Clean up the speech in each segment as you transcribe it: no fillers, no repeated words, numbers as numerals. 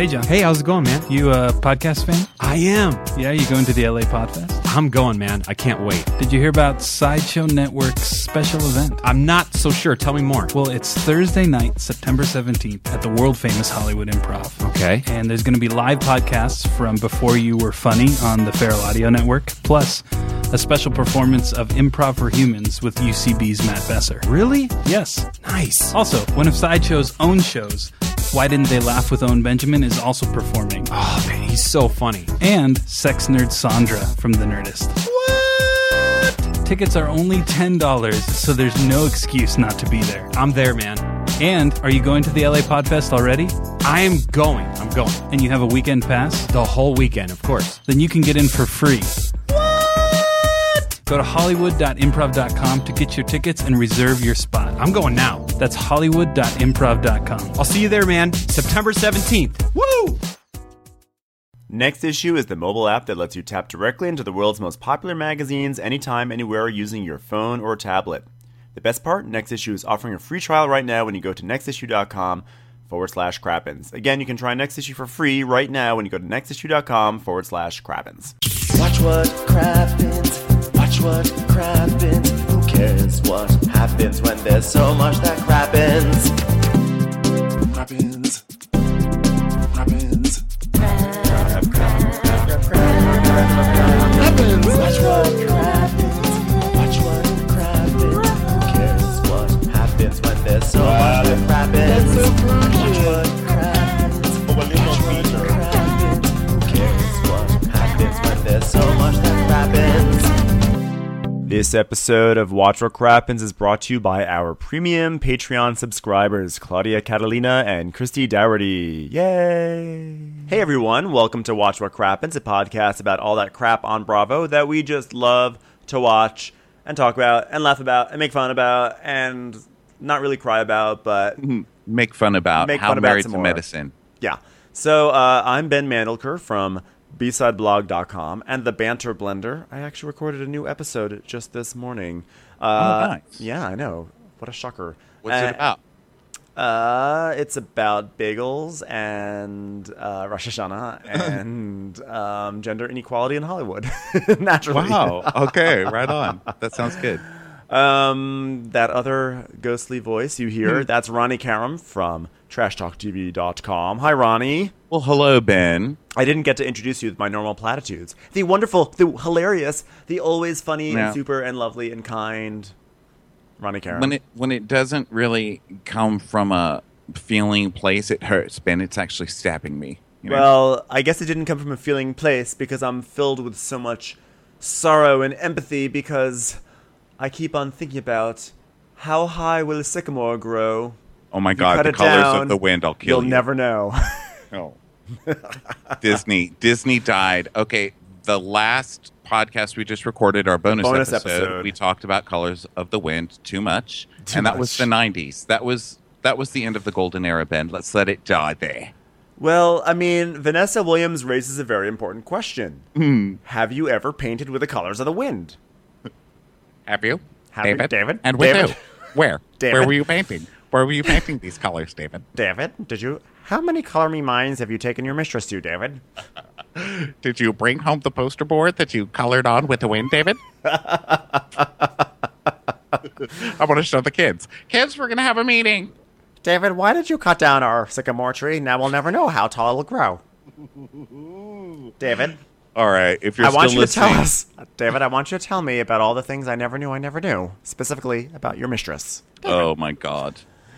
Hey, John. Hey, how's it going, man? You a podcast fan? I am. Yeah, you going to the LA Podfest? I'm going, man. I can't wait. Did you hear about Sideshow Network's special event? I'm not so sure. Tell me more. Well, it's Thursday night, September 17th at the world-famous Hollywood Improv. Okay. And there's going to be live podcasts from Before You Were Funny on the Feral Audio Network, plus a special performance of Improv for Humans with UCB's Matt Besser. Really? Yes. Nice. Also, one of Sideshow's own shows, Why Didn't They Laugh with Owen Benjamin, is also performing. Oh, man, he's so funny. And sex nerd Sandra from The Nerdist. What? Tickets are only $10, so there's no excuse not to be there. I'm there, man. And are you going to the LA Podfest already? I am going. I'm going. And you have a weekend pass? The whole weekend, of course. Then you can get in for free. What? Go to hollywood.improv.com to get your tickets and reserve your spot. I'm going now. That's hollywood.improv.com. I'll see you there, man. September 17th. Woo! Next Issue is the mobile app that lets you tap directly into the world's most popular magazines anytime, anywhere using your phone or tablet. The best part, Next Issue is offering a free trial right now when you go to nextissue.com/crappens. Again, you can try Next Issue for free right now when you go to nextissue.com/crappens. Watch what crappens. Watch what crappens. Who cares what happens when there's so much that crappens? Crappens. Crappens. Crappens. Watch what crappens. Watch what crappens. Who cares what happens when there's so much that crappens? Watch what crappens. Watch what crappens. Who cares what happens when there's so much that crappens? This episode of Watch What Crappens is brought to you by our premium Patreon subscribers, Claudia Catalina and Christy Dougherty. Yay! Hey everyone, welcome to Watch What Crappens, a podcast about all that crap on Bravo that we just love to watch and talk about and laugh about and make fun about and not really cry about, but make fun about how Married to Medicine. Yeah. So I'm Ben Mandelker from BsideBlog.com and the Banter Blender. I actually recorded a new episode just this morning. Nice. Yeah, I know. What a shocker. What's it about? It's about bagels and Rosh Hashanah and gender inequality in Hollywood. Naturally. Wow. Okay, right on. That sounds good. That other ghostly voice you hear, that's Ronnie Karam from TrashTalkTV.com. Hi, Ronnie. Well, hello, Ben. I didn't get to introduce you with my normal platitudes. The wonderful, the hilarious, the always funny and super and lovely and kind Ronnie Karam. When it doesn't really come from a feeling place, it hurts, Ben. It's actually stabbing me. You know? Well, I guess it didn't come from a feeling place because I'm filled with so much sorrow and empathy because I keep on thinking about how high will a sycamore grow? Oh my God, the colors down, of the wind, I'll kill you. You'll never know. Oh. Disney died. Okay, the last podcast we just recorded, our bonus episode, we talked about Colors of the Wind too much. That was the 90s. That was the end of the golden era, Ben. Let's let it die there. Well, I mean, Vanessa Williams raises a very important question. Have you ever painted with the colors of the wind? Have you? David? And with David? who? Where? David? Where were you painting? Where were you painting these colors, David? David, how many Color Me Minds have you taken your mistress to, David? Did you bring home the poster board that you colored on with the wind, David? I want to show the kids. Kids, we're going to have a meeting. David, why did you cut down our sycamore tree? Now we'll never know how tall it'll grow. David? All right, if you're I want still you to listening, tell us, David, I want you to tell me about all the things I never knew, specifically about your mistress. Oh, my God.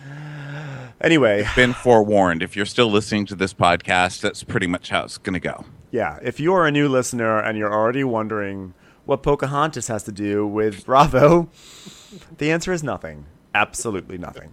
Anyway. Been forewarned. If you're still listening to this podcast, that's pretty much how it's going to go. Yeah, if you are a new listener and you're already wondering what Pocahontas has to do with Bravo, the answer is nothing. Absolutely nothing.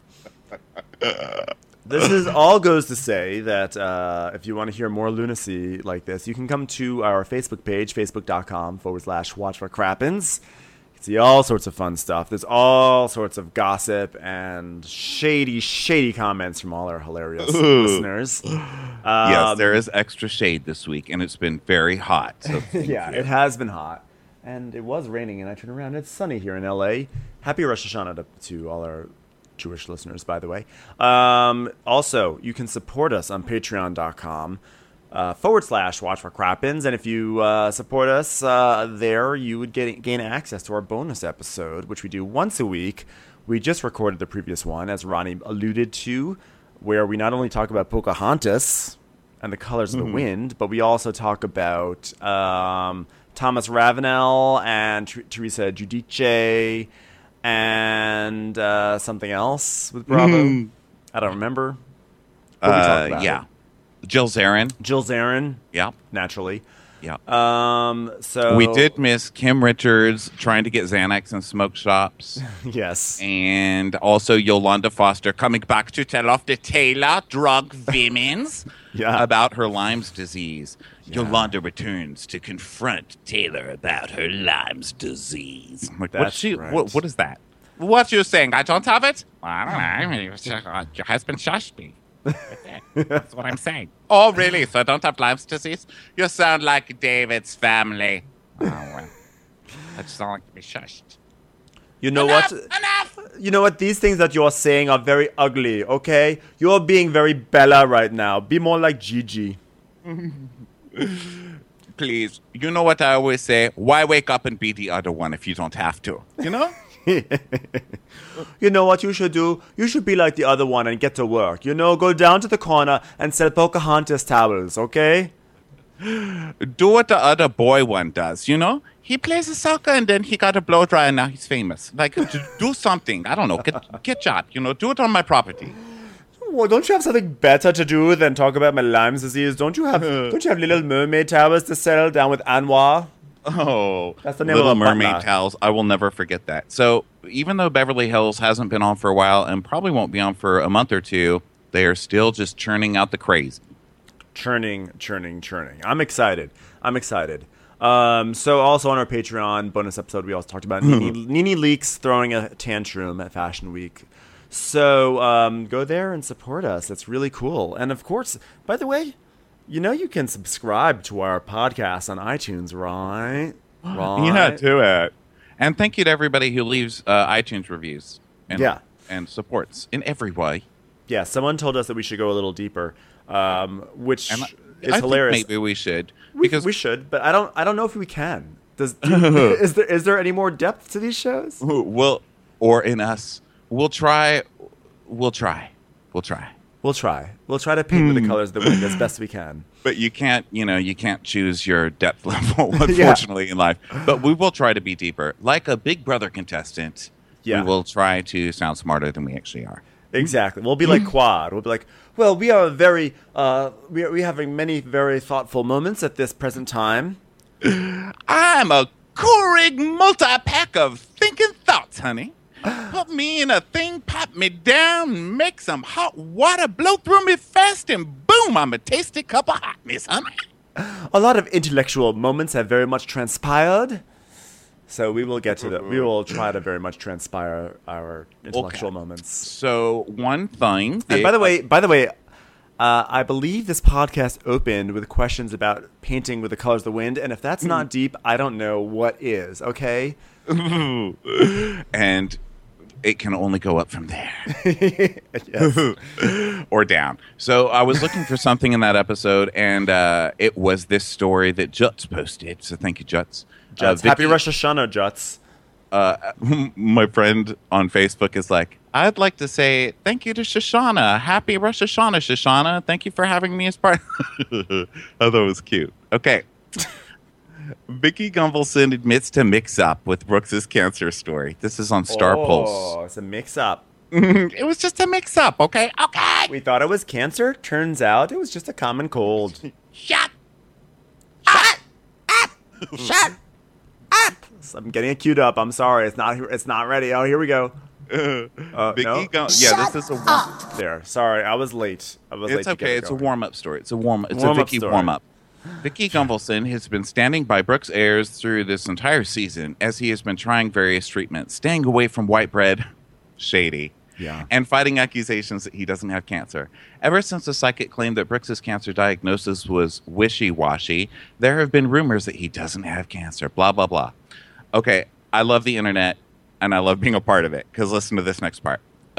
This is all goes to say that if you want to hear more lunacy like this, you can come to our Facebook page, facebook.com/watchwhatcrappens. You can see all sorts of fun stuff. There's all sorts of gossip and shady comments from all our hilarious listeners. Yes, there is extra shade this week, and it's been very hot. So yeah, it has been hot. And it was raining, and I turned around. It's sunny here in L.A. Happy Rosh Hashanah to all our Jewish listeners, by the way. Also, you can support us on patreon.com /Watch What Crappens. And if you support us there, you would gain access to our bonus episode, which we do once a week. We just recorded the previous one, as Ronnie alluded to, where we not only talk about Pocahontas and the colors of the wind, but we also talk about Thomas Ravenel and Teresa Giudice and something else with Bravo. I don't remember. But we talked about it. Jill Zarin. Yeah. Naturally. Yeah. So we did miss Kim Richards trying to get Xanax in smoke shops. Yes. And also Yolanda Foster coming back to tell off the Taylor drug women's about her Lyme's disease. Yeah. Yolanda returns to confront Taylor about her Lyme's disease. Like, that's right. What is that? What you saying? I don't have it? I don't know. Your husband shushed me. That's what I'm saying. Oh, really? So I don't have Lyme's disease? You sound like David's family. Oh, well. I just don't like to be shushed. You know Enough! You know what? These things that you're saying are very ugly, okay? You're being very Bella right now. Be more like Gigi. Please. You know what I always say? Why wake up and be the other one if you don't have to? You know? You know what you should do? You should be like the other one and get to work. You know, go down to the corner and sell Pocahontas towels, okay? Do what the other boy one does, you know? He plays a soccer and then he got a blow dry and now he's famous. Like, do something. I don't know. Get shot. You know, do it on my property. Well, don't you have something better to do than talk about my Lyme's disease? Don't you have Little Mermaid towels to sell down with Anwar? Oh, that's the name Little of Mermaid towels. I will never forget that. So even though Beverly Hills hasn't been on for a while and probably won't be on for a month or two, they are still just churning out the craze. Churning. I'm excited. So also on our Patreon bonus episode, we also talked about Nene Leakes throwing a tantrum at Fashion Week. So go there and support us. It's really cool. And of course, by the way, you know you can subscribe to our podcast on iTunes, right? Yeah, do it. And thank you to everybody who leaves iTunes reviews and supports in every way. Yeah, someone told us that we should go a little deeper, which is I hilarious. Think maybe we should. We should, but I don't know if we can. Is there any more depth to these shows? Or in us. We'll try. We'll try to paint with the colors of the wind as best we can. But you can't choose your depth level, unfortunately, in life. But we will try to be deeper. Like a Big Brother contestant, we will try to sound smarter than we actually are. Exactly. We'll be like Quad. We'll be like, well, we are very, we're having many very thoughtful moments at this present time. I'm a Keurig multi-pack of thinking thoughts, honey. Put me in a thing, pop me down, make some hot water, blow through me fast, and boom, I'm a tasty cup of hotness, honey. A lot of intellectual moments have very much transpired. So we will get to that. We will try to very much transpire our intellectual moments. So one thing. And by the way, I believe this podcast opened with questions about painting with the colors of the wind. And if that's not deep, I don't know what is. Okay. And it can only go up from there. Or down. So I was looking for something in that episode, and it was this story that Juts posted. So thank you, Juts. Happy Rosh Hashanah, Juts. My friend on Facebook is like, I'd like to say thank you to Shoshana. Happy Rosh Hashanah, Shoshana. Thank you for having me as part. I thought it was cute. Okay. Vicky Gunvalson admits to mix-up with Brooks's cancer story. This is on Star Pulse. Oh, it's a mix-up. It was just a mix-up, okay? Okay. We thought it was cancer. Turns out it was just a common cold. Shut up! Shut up! I'm getting it queued up. I'm sorry. It's not ready. Oh, here we go. Vicky no? this is a there. Sorry, I was late. It's okay. It's a warm-up story. It's a Vicky warm-up. Vicky Gunvalson has been standing by Brooks Ayers through this entire season as he has been trying various treatments, staying away from white bread, shady, and fighting accusations that he doesn't have cancer. Ever since the psychic claimed that Brooks' cancer diagnosis was wishy-washy, there have been rumors that he doesn't have cancer, blah, blah, blah. Okay, I love the internet, and I love being a part of it, because listen to this next part.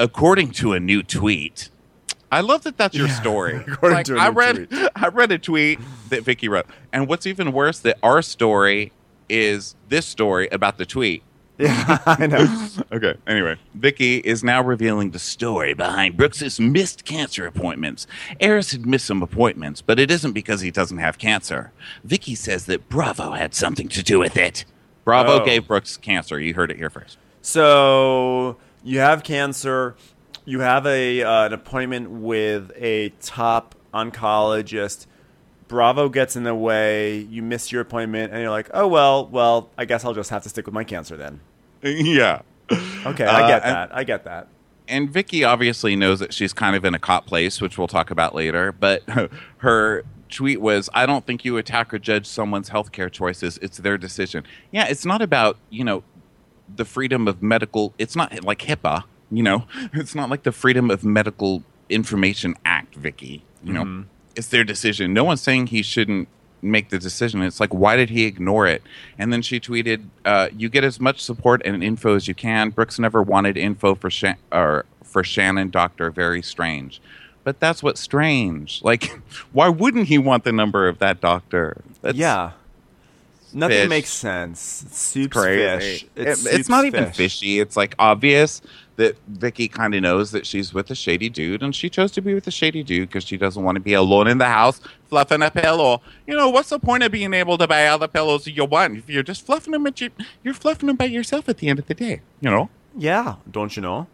according to a new tweet. I love that that's your story. According to a new tweet. I read a tweet that Vicky wrote. And what's even worse, that our story is this story about the tweet. Yeah, I know. Okay, anyway. Vicky is now revealing the story behind Brooks's missed cancer appointments. Eris had missed some appointments, but it isn't because he doesn't have cancer. Vicky says that Bravo had something to do with it. Bravo gave Brooks cancer. You heard it here first. So you have cancer. You have an appointment with a top oncologist. Bravo gets in the way. You miss your appointment, and you're like, "Oh well, I guess I'll just have to stick with my cancer then." Yeah. Okay, I get that. And Vicky obviously knows that she's kind of in a caught place, which we'll talk about later. But her tweet was, "I don't think you attack or judge someone's healthcare choices. It's their decision." Yeah, it's not about the freedom of medical. It's not like HIPAA. It's not like the Freedom of Medical Information Act, Vicky. It's their decision. No one's saying he shouldn't make the decision. It's like, why did he ignore it? And then she tweeted, you get as much support and info as you can. Brooks never wanted info for Shannon Doctor. Very strange. But that's what's strange. Like, why wouldn't he want the number of that doctor? Nothing fish. Makes sense. Soup's Crazy. fish. It's not even fishy. It's like obvious that Vicky kind of knows that she's with a shady dude, and she chose to be with a shady dude because she doesn't want to be alone in the house fluffing a pillow. What's the point of being able to buy all the pillows you want if you're just fluffing them you're fluffing them by yourself at the end of the day, Yeah, don't you know?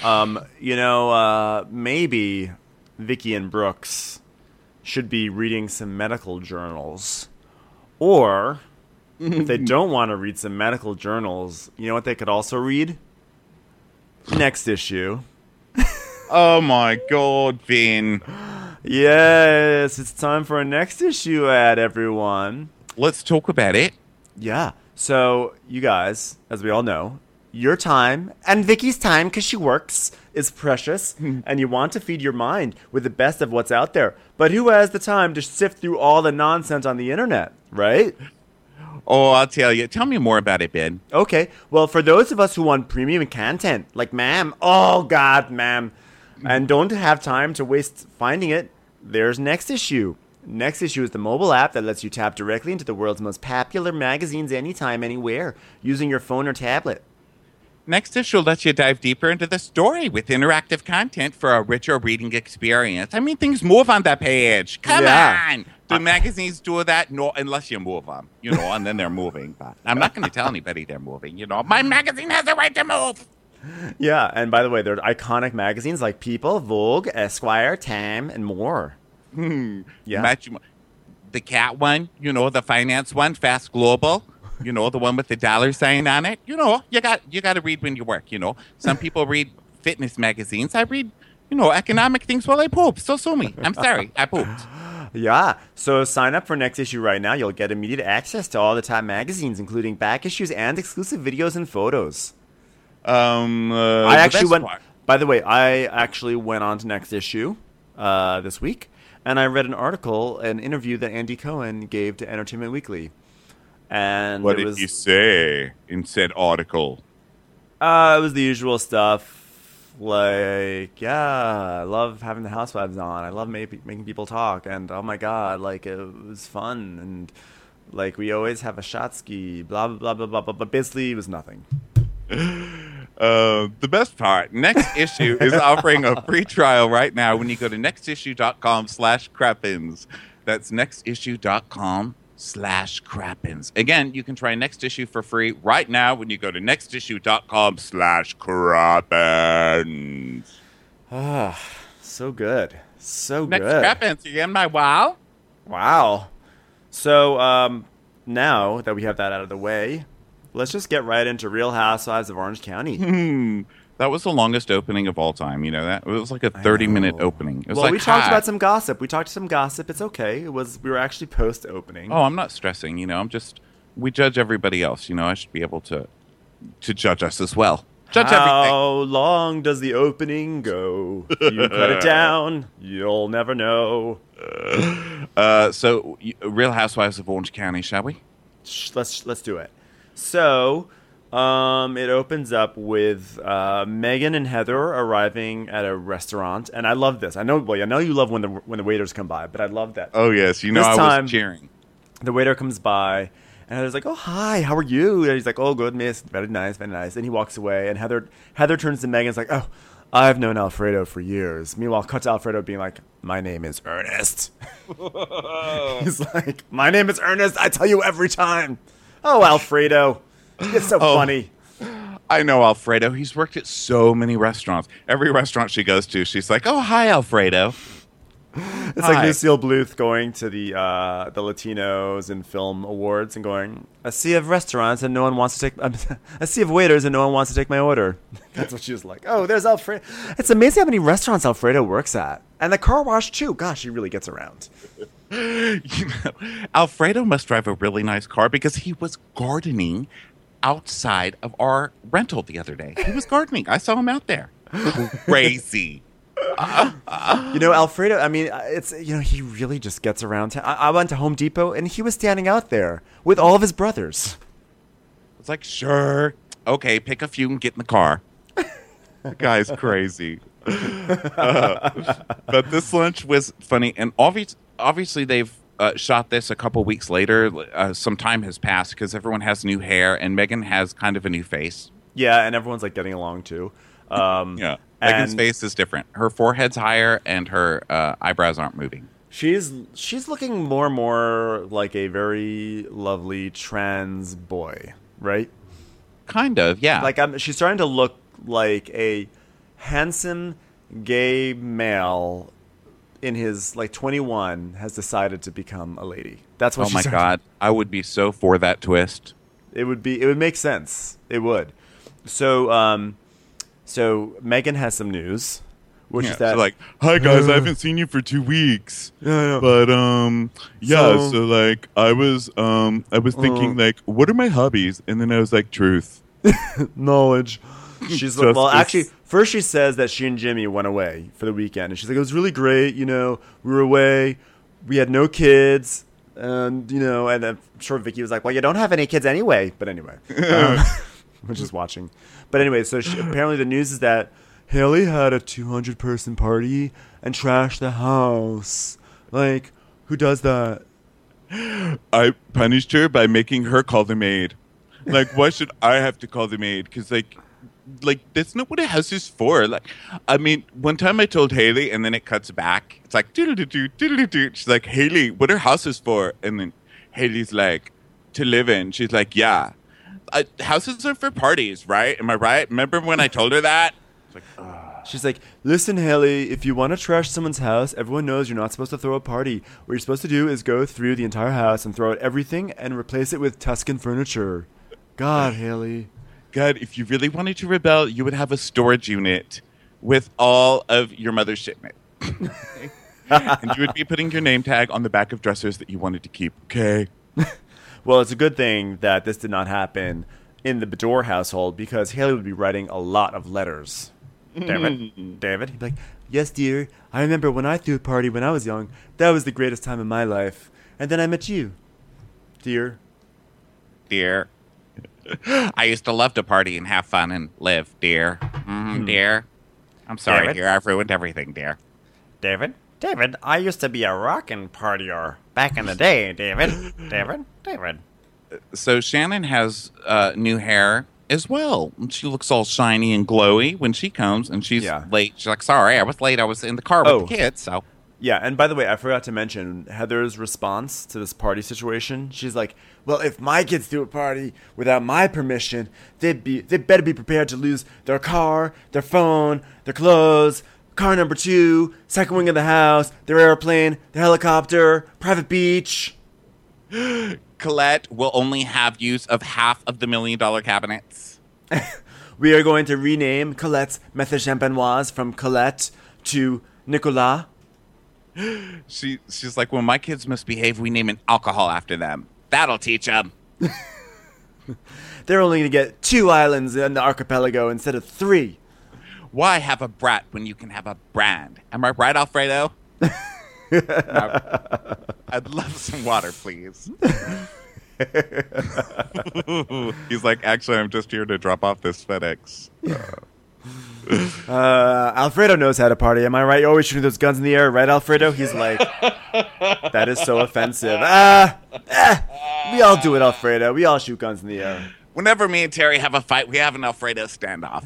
Maybe Vicky and Brooks should be reading some medical journals. Or if they don't want to read some medical journals, you know what they could also read? Next issue. Oh my God, Vin. Yes, it's time for a next issue ad, everyone. Let's talk about it. Yeah. So, you guys, as we all know, your time and Vicky's time, because she works, is precious, and you want to feed your mind with the best of what's out there. But who has the time to sift through all the nonsense on the internet, right? Oh, I'll tell you. Tell me more about it, Ben. Okay. Well, for those of us who want premium content, like ma'am, oh God, ma'am, and don't have time to waste finding it, there's Next Issue. Next Issue is the mobile app that lets you tap directly into the world's most popular magazines anytime, anywhere, using your phone or tablet. Next Issue lets you dive deeper into the story with interactive content for a richer reading experience. I mean, things move on that page. Come on! Do magazines do that? No, unless you move them, and then they're moving. But I'm not going to tell anybody they're moving, My magazine has the right to move! Yeah, and by the way, there are iconic magazines like People, Vogue, Esquire, Time, and more. Yeah. The cat one, the finance one, Fast Global. The one with the dollar sign on it. You got to read when you work, Some people read fitness magazines. I read, economic things while I poop. So sue me. I'm sorry. I pooped. Yeah. So sign up for Next Issue right now. You'll get immediate access to all the top magazines, including back issues and exclusive videos and photos. I actually went on to Next Issue this week, and I read an interview that Andy Cohen gave to Entertainment Weekly. And what did you say in said article? It was the usual stuff. Like, I love having the Housewives on. I love making people talk. And, oh, my God, it was fun. And, we always have a shot ski, blah, blah, blah, blah, blah. But basically, it was nothing. The best part, Next Issue is offering a free trial right now when you go to nextissue.com/crappins. That's nextissue.com/crappins. Again, you can try Next Issue for free right now when you go to nextissue.com/crappins. Ah, so good. So Next good. Crappins, you getting my wow? Wow. So, now that we have that out of the way, let's just get right into Real Housewives of Orange County. That was the longest opening of all time. You know that? It was like a 30-minute opening. It was we talked about some gossip. It's okay. We were actually post-opening. Oh, I'm not stressing. We judge everybody else. I should be able to judge us as well. Judge everything. How long does the opening go? You cut it down, you'll never know. So, Real Housewives of Orange County, shall we? Let's do it. So, It opens up with Megan and Heather arriving at a restaurant, and I love this. I know you love when the waiters come by, but I love that. Oh yes, this I time, was cheering. The waiter comes by, and Heather's like, "Oh hi, how are you?" And he's like, "Oh good, miss, very nice, very nice." And he walks away, and Heather turns to Megan, and is like, "Oh, I've known Alfredo for years." Meanwhile, cut to Alfredo being like, "My name is Ernest." He's like, "My name is Ernest. I tell you every time." Oh, Alfredo, it's so funny. I know Alfredo. He's worked at so many restaurants. Every restaurant she goes to, she's like, "Oh, hi, Alfredo." It's like Lucille Bluth going to the Latinos in Film Awards and going, "A sea of restaurants and no one wants to take a sea of waiters and no one wants to take my order." That's what she was like. Oh, there's Alfredo. It's amazing how many restaurants Alfredo works at, and the car wash too. Gosh, he really gets around. Alfredo must drive a really nice car because he was gardening outside of our rental the other day. He was gardening. I saw him out there. Crazy. Alfredo, I mean, it's, he really just gets around. I went to Home Depot, and he was standing out there with all of his brothers. It's like, sure. Okay, pick a few and get in the car. The guy's crazy. But this lunch was funny. And obviously they've shot this a couple weeks later. Some time has passed because everyone has new hair, and Megan has kind of a new face. Yeah, and everyone's, like, getting along, too. Yeah. Megan's face is different. Her forehead's higher, and her eyebrows aren't moving. She's looking more and more like a very lovely trans boy, right? Kind of, yeah. Like she's starting to look like a handsome gay male in his 21 has decided to become a lady. That's what. Oh my God, I would be so for that twist. It would make sense. It would. So Megan has some news, which is that, like, "Hi guys, I haven't seen you for 2 weeks." Yeah. But so I was thinking, like, what are my hobbies? And then I was like, truth, knowledge. She's like, well, actually, first she says that she and Jimmy went away for the weekend, and she's like, "It was really great. We were away, we had no kids, and and I'm sure Vicky was like, well, you don't have any kids anyway." But anyway. We're just watching. But anyway, so apparently the news is that Haley had a 200-person party and trashed the house. Like, who does that? I punished her by making her call the maid. Like, why should I have to call the maid? Because, like that's not what a house is for. Like, I mean, one time I told Haley, and then it cuts back. It's like, doodle-doo, doodle-doo. She's like, "Haley, what are houses for?" And then Haley's like, "To live in." She's like, "Yeah. Houses are for parties, right? Am I right? Remember when I told her that?" She's like, "Listen, Haley, if you want to trash someone's house, everyone knows you're not supposed to throw a party. What you're supposed to do is go through the entire house and throw out everything and replace it with Tuscan furniture." God, Haley. God, if you really wanted to rebel, you would have a storage unit with all of your mother's shipment. And you would be putting your name tag on the back of dressers that you wanted to keep, okay? Well, it's a good thing that this did not happen in the Bedore household, because Haley would be writing a lot of letters. David? He'd be like, "Yes, dear, I remember when I threw a party when I was young. That was the greatest time of my life. And then I met you, dear." Dear. I used to love to party and have fun and live, dear. Dear. I'm sorry, David? dear. I've ruined everything, dear. David, I used to be a rockin' partier back in the day, David. David. So Shannon has new hair as well. She looks all shiny and glowy when she comes, and she's late. She's like, "Sorry, I was late. I was in the car with the kids." So yeah, and by the way, I forgot to mention Heather's response to this party situation. She's like, "Well, if my kids threw a party without my permission, they better be prepared to lose their car, their phone, their clothes, car number 2, second wing of the house, their airplane, their helicopter, private beach." Colette will only have use of half of the $1 million cabinets. We are going to rename Colette's Method Champenoise from Colette to Nicolas. She's like, "When my kids misbehave, we name an alcohol after them. That'll teach them." They're only going to get 2 islands in the archipelago instead of 3. Why have a brat when you can have a brand? Am I right, Alfredo? I'd love some water, please. He's like, actually, I'm just here to drop off this FedEx. Alfredo knows how to party. Am I right? You're always shooting those guns in the air, right, Alfredo? He's like, that is so offensive. We all do it, Alfredo. We all shoot guns in the air. Whenever me and Terry have a fight, we have an Alfredo standoff.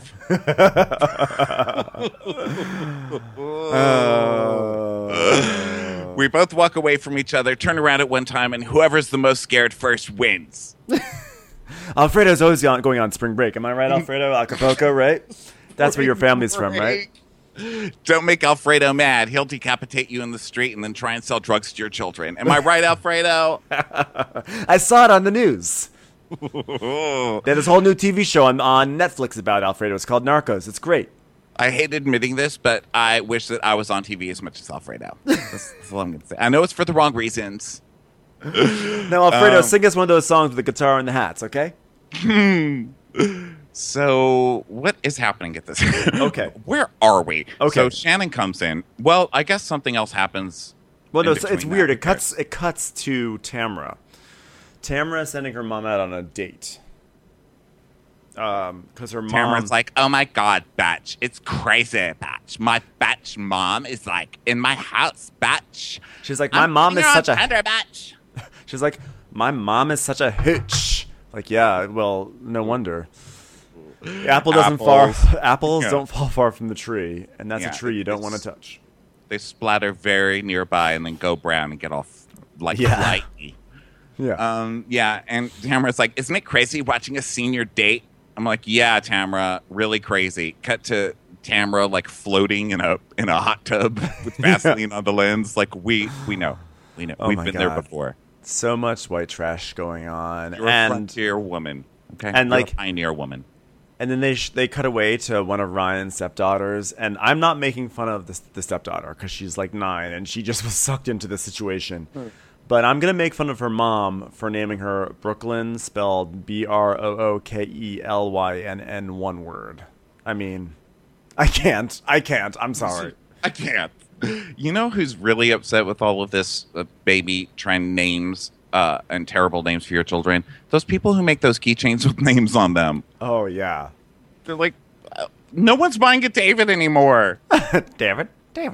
We both walk away from each other, turn around at one time, and whoever's the most scared first wins. Alfredo's always going on spring break. Am I right, Alfredo? Acapulco, right? That's where your family's from, right? Don't make Alfredo mad. He'll decapitate you in the street and then try and sell drugs to your children. Am I right, Alfredo? I saw it on the news. There's this whole new TV show on Netflix about Alfredo. It's called Narcos. It's great. I hate admitting this, but I wish that I was on TV as much as Alfredo. That's all I'm going to say. I know it's for the wrong reasons. Now, Alfredo, sing us one of those songs with the guitar and the hats, okay? So, what is happening at this? Okay. Where are we? Okay. So, Shannon comes in. Well, I guess something else happens. Well, no, it's weird. It cuts to Tamra. Tamra sending her mom out on a date. Because her mom... Tamara's like, oh my God, Batch. It's crazy, Batch. My Batch mom is like in my house, Batch. She's like, my mom is such a... Batch. She's like, my mom is such a hitch. Like, yeah, well, no wonder. Apples don't fall far from the tree, and that's a tree you don't want to touch. They splatter very nearby and then go brown and get off like lightly. Yeah. And Tamara's like, isn't it crazy watching a senior date? I'm like, yeah, Tamara, really crazy. Cut to Tamara like floating in a hot tub with Vaseline on the lens. Like we know. Oh, we've been there before. So much white trash going on. You're a frontier woman. Okay. And You're like a pioneer woman. And then they cut away to one of Ryan's stepdaughters, and I'm not making fun of the stepdaughter because she's like 9 and she just was sucked into the situation. But I'm going to make fun of her mom for naming her Brooklyn, spelled Brookelyn, one word. I mean, I can't. I'm sorry. I can't. You know who's really upset with all of this baby trend names and terrible names for your children? Those people who make those keychains with names on them. Oh, yeah. They're like, no one's buying a David anymore. David,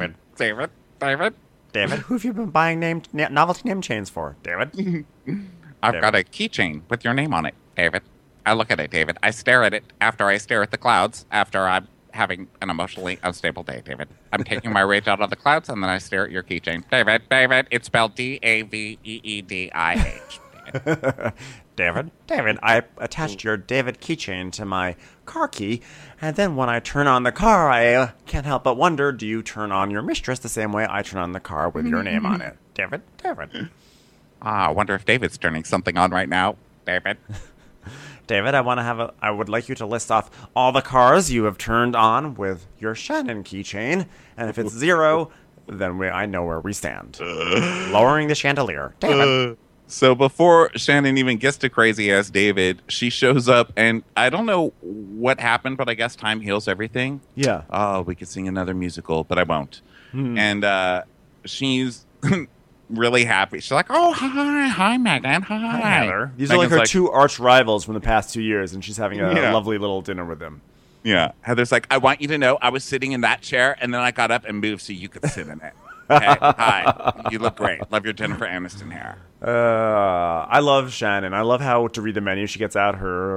who have you been buying novelty name chains for, David? I've got a keychain with your name on it, David. I look at it, David. I stare at it after I stare at the clouds after I'm having an emotionally unstable day, David. I'm taking my rage out of the clouds, and then I stare at your keychain. David, it's spelled Daveedih. David, I attached your David keychain to my car key, and then when I turn on the car, I can't help but wonder, do you turn on your mistress the same way I turn on the car with your name on it? David. I wonder if David's turning something on right now, David. David, I would like you to list off all the cars you have turned on with your Shannon keychain, and if it's 0, then I know where we stand. Lowering the chandelier. David. So before Shannon even gets to crazy-ass David, she shows up, and I don't know what happened, but I guess time heals everything. Yeah. Oh, we could sing another musical, but I won't. And she's really happy. She's like, oh, hi, Megan. Hi, Heather. These are like her 2 arch rivals from the past 2 years, and she's having a lovely little dinner with them. Yeah. Heather's like, I want you to know I was sitting in that chair, and then I got up and moved so you could sit in it. Okay, hi. You look great. Love your Jennifer Aniston hair. I love Shannon. I love how to read the menu. She gets out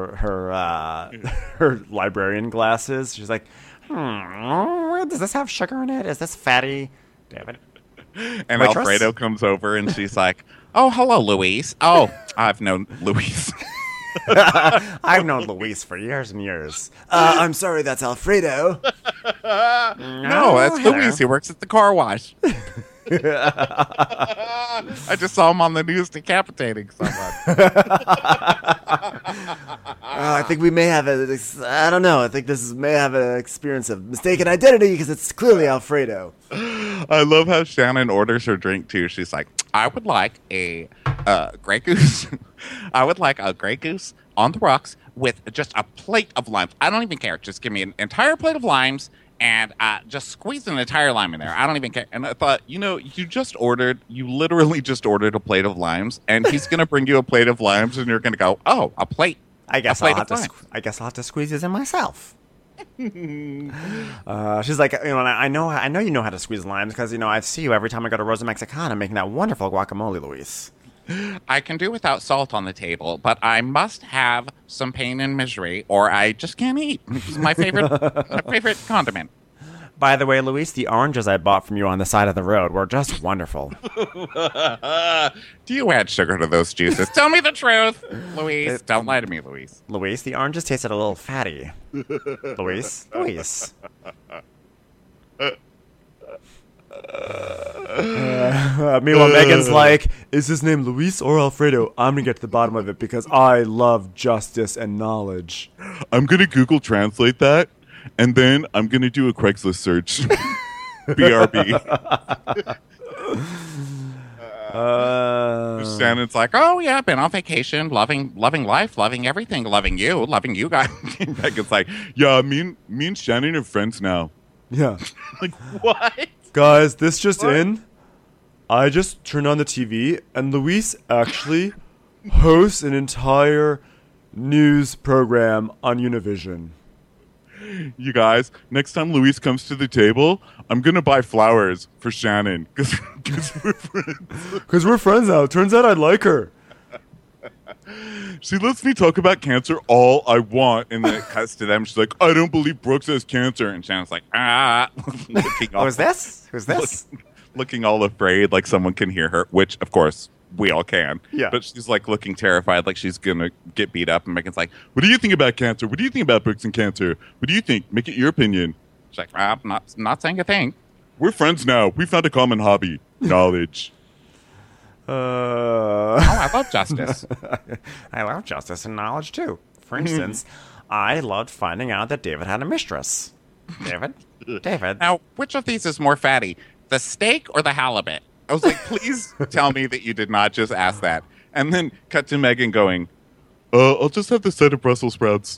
her librarian glasses. She's like, does this have sugar in it? Is this fatty? David. And Alfredo comes over and she's like, oh, hello, Louise. Oh, I've known Louise. I've known Louise for years and years. I'm sorry, that's Alfredo. No, that's Louise. He works at the car wash. I just saw him on the news decapitating someone. I think we may have I don't know. I think may have an experience of mistaken identity because it's clearly Alfredo. I love how Shannon orders her drink too. She's like, I would like a Grey Goose. I would like a Grey Goose on the rocks with just a plate of limes. I don't even care. Just give me an entire plate of limes and just squeeze an entire lime in there. I don't even care. And I thought, you literally just ordered a plate of limes, and he's going to bring you a plate of limes, and you're going to go, oh, a plate. I guess I'll have to squeeze this in myself. She's like, I know you know how to squeeze limes because, I see you every time I go to Rosa Mexicana making that wonderful guacamole, Luis. I can do without salt on the table, but I must have some pain and misery, or I just can't eat. It's my favorite condiment. By the way, Luis, the oranges I bought from you on the side of the road were just wonderful. Do you add sugar to those juices? Tell me the truth, Luis. Don't lie to me, Luis. Luis, the oranges tasted a little fatty. Luis. Meanwhile, Megan's like, is his name Luis or Alfredo? I'm gonna get to the bottom of it because I love justice and knowledge. I'm gonna Google Translate that, and then I'm gonna do a Craigslist search. BRB. Shannon's like, oh yeah, been on vacation, loving life, loving everything, loving you guys. Megan's like, yeah, me and Shannon are friends now. Yeah. Like, what? Guys, this just in. I just turned on the TV, and Luis actually hosts an entire news program on Univision. You guys, next time Luis comes to the table, I'm going to buy flowers for Shannon. Because we're friends. Because we're friends now. Turns out I like her. She lets me talk about cancer all I want, and then it cuts to them. She's like, I don't believe Brooks has cancer. And Shannon's like, Who's this? Looking all afraid, like someone can hear her, which, of course, we all can. Yeah. But she's like looking terrified, like she's going to get beat up. And Megan's like, what do you think about cancer? What do you think about Brooks and cancer? What do you think? Make it your opinion. She's like, I'm not saying a thing. We're friends now. We found a common hobby. Knowledge. I love justice. I love justice and knowledge, too. For instance, I loved finding out that David had a mistress. David. Now, which of these is more fatty, the steak or the halibut? I was like, please tell me that you did not just ask that. And then cut to Megan going, I'll just have the set of Brussels sprouts.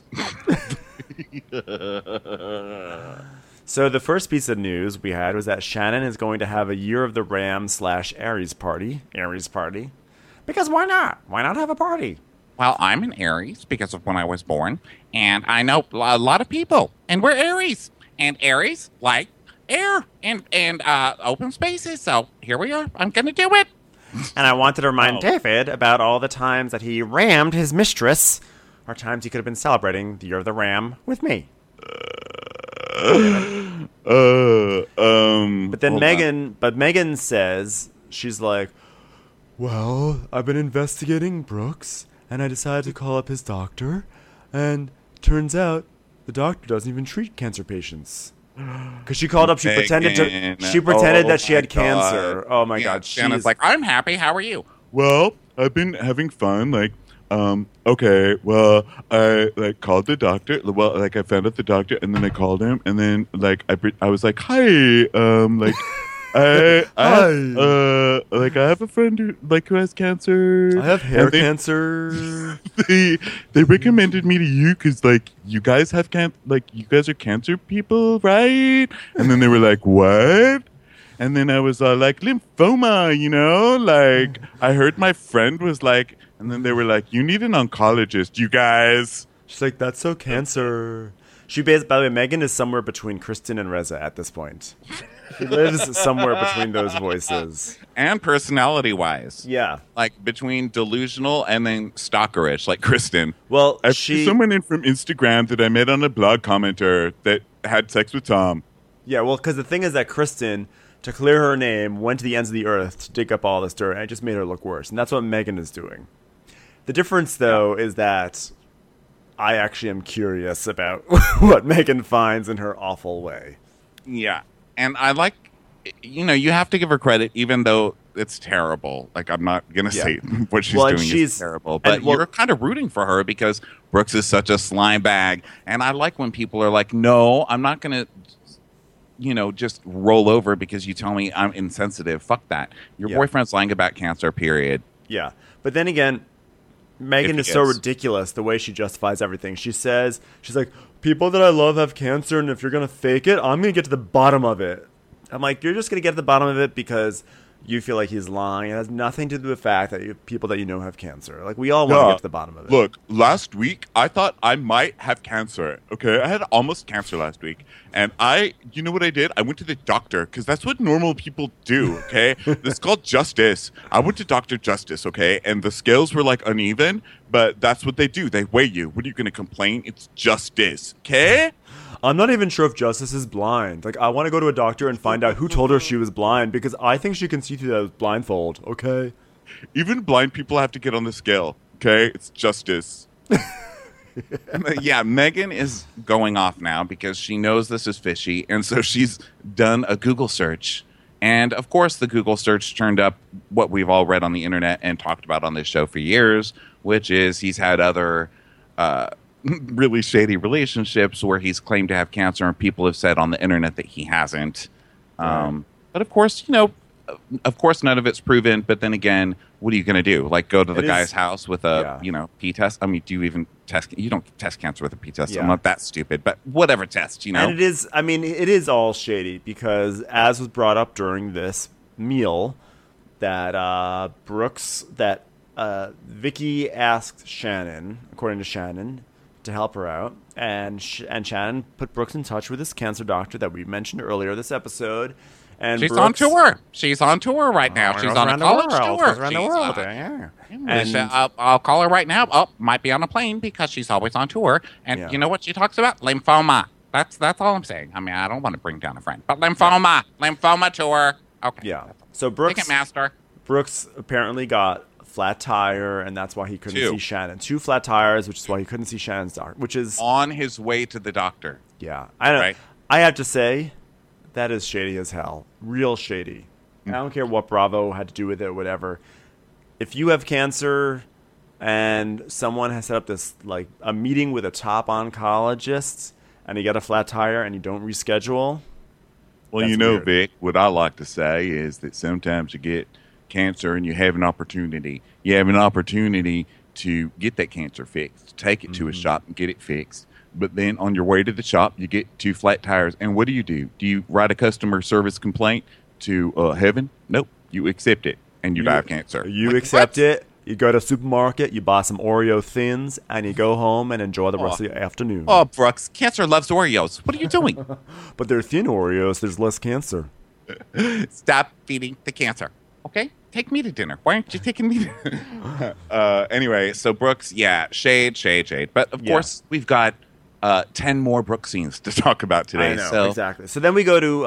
So the first piece of news we had was that Shannon is going to have a Year of the Ram / Aries party. Because why not? Why not have a party? Well, I'm an Aries because of when I was born. And I know a lot of people. And we're Aries. And Aries like air and open spaces. So here we are. I'm going to do it. And I wanted to remind David about all the times that he rammed his mistress, or times he could have been celebrating the Year of the Ram with me. But then Megan says, she's like, well, I've been investigating Brooks, and I decided to call up his doctor, and turns out the doctor doesn't even treat cancer patients. Because she called up, she pretended that she had cancer. Oh my God. Shannon's like, I'm happy. How are you? Well, I've been having fun. Like, okay, well, I called the doctor. Well, like, I found out the doctor, and then I called him, and then, like, I was like, hi, I have a friend who has cancer. I have hair cancer. They recommended me to you because, like, you guys have you guys are cancer people, right? And then they were like, what? And then I was like, lymphoma, like, I heard my friend was like, and then they were like, you need an oncologist, you guys. She's like, that's so cancer. By the way, Megan is somewhere between Kristen and Reza at this point. She lives somewhere between those voices. And personality-wise. Yeah. Like, between delusional and then stalkerish, like Kristen. Well, someone in from Instagram that I met on a blog commenter that had sex with Tom. Yeah, well, because the thing is that Kristen, to clear her name, went to the ends of the earth to dig up all this dirt, and it just made her look worse. And that's what Megan is doing. The difference, though, is that I actually am curious about what Megan finds in her awful way. Yeah. And I like, you have to give her credit, even though it's terrible. Like, I'm not going to say what she's doing is terrible. But you're kind of rooting for her because Brooks is such a slime bag. And I like when people are like, no, I'm not going to, just roll over because you tell me I'm insensitive. Fuck that. Your boyfriend's lying about cancer, period. Yeah. But then again, Megan is so ridiculous the way she justifies everything. She's like, people that I love have cancer, and if you're going to fake it, I'm going to get to the bottom of it. I'm like, you're just going to get to the bottom of it because you feel like he's lying. It has nothing to do with the fact that people that you know have cancer. Like, we all want to get to the bottom of it. Look, last week, I thought I might have cancer, okay? I had almost cancer last week. And you know what I did? I went to the doctor, because that's what normal people do, okay? This is called Justice. I went to Dr. Justice, okay? And the scales were, like, uneven, but that's what they do. They weigh you. What are you going to complain? It's Justice, okay? I'm not even sure if Justice is blind. Like, I want to go to a doctor and find out who told her she was blind, because I think she can see through that blindfold, okay? Even blind people have to get on the scale, okay? It's Justice. Yeah, Megan is going off now because she knows this is fishy, and so she's done a Google search. And, of course, the Google search turned up what we've all read on the internet and talked about on this show for years, which is he's had other really shady relationships where he's claimed to have cancer, and people have said on the internet that he hasn't. But of course, none of it's proven. But then again, what are you going to do? Like, go to the guy's house with a, P test? I mean, do you even test? You don't test cancer with a P test. Yeah. I'm not that stupid, but whatever test, And it is all shady because, as was brought up during this meal, that Vicky asked Shannon, according to Shannon, to help her out, and Shannon put Brooks in touch with this cancer doctor that we mentioned earlier this episode. And she's on tour. She's on tour right now. She's on a college tour around the world. And I'll call her right now. Oh, might be on a plane because she's always on tour. And you know what she talks about? Lymphoma. That's all I'm saying. I mean, I don't want to bring down a friend, but lymphoma tour. Okay. Yeah. So Brooks apparently got flat tire, and that's why he couldn't see Shannon. 2 flat tires, which is why he couldn't see Shannon's doctor, which is on his way to the doctor. Yeah, I know. Right? I have to say, that is shady as hell. Real shady. I don't care what Bravo had to do with it or whatever. If you have cancer and someone has set up this, like, a meeting with a top oncologist and you get a flat tire and you don't reschedule. Well, weird. Vic, what I like to say is that sometimes you get cancer and you have an opportunity. You have an opportunity to get that cancer fixed, take it to a shop and get it fixed. But then on your way to the shop, you get 2 flat tires. And what do? Do you write a customer service complaint to heaven? Nope. You accept it and you die of cancer. You accept it. You go to the supermarket, you buy some Oreo Thins, and you go home and enjoy the rest of the afternoon. Oh, Brooks, cancer loves Oreos. What are you doing? But they're thin Oreos. There's less cancer. Stop feeding the cancer. Okay? Take me to dinner. Why aren't you taking me to Anyway, so Brooks, shade. But, of course, we've got 10 more Brooks scenes to talk about today. I know, exactly. So then we go to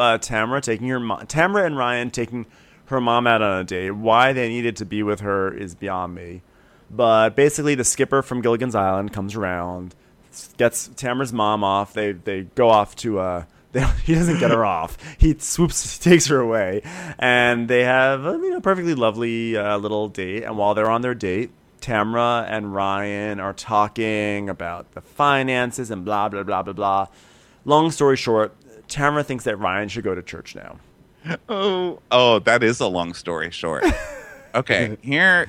Tamra and Ryan taking her mom out on a date. Why they needed to be with her is beyond me. But basically, the skipper from Gilligan's Island comes around, gets Tamra's mom off. They go off to he doesn't get her off. He takes her away, and they have a perfectly lovely little date. And while they're on their date, Tamra and Ryan are talking about the finances and blah blah blah blah blah. Long story short, Tamra thinks that Ryan should go to church now. Oh, that is a long story short. Okay, here,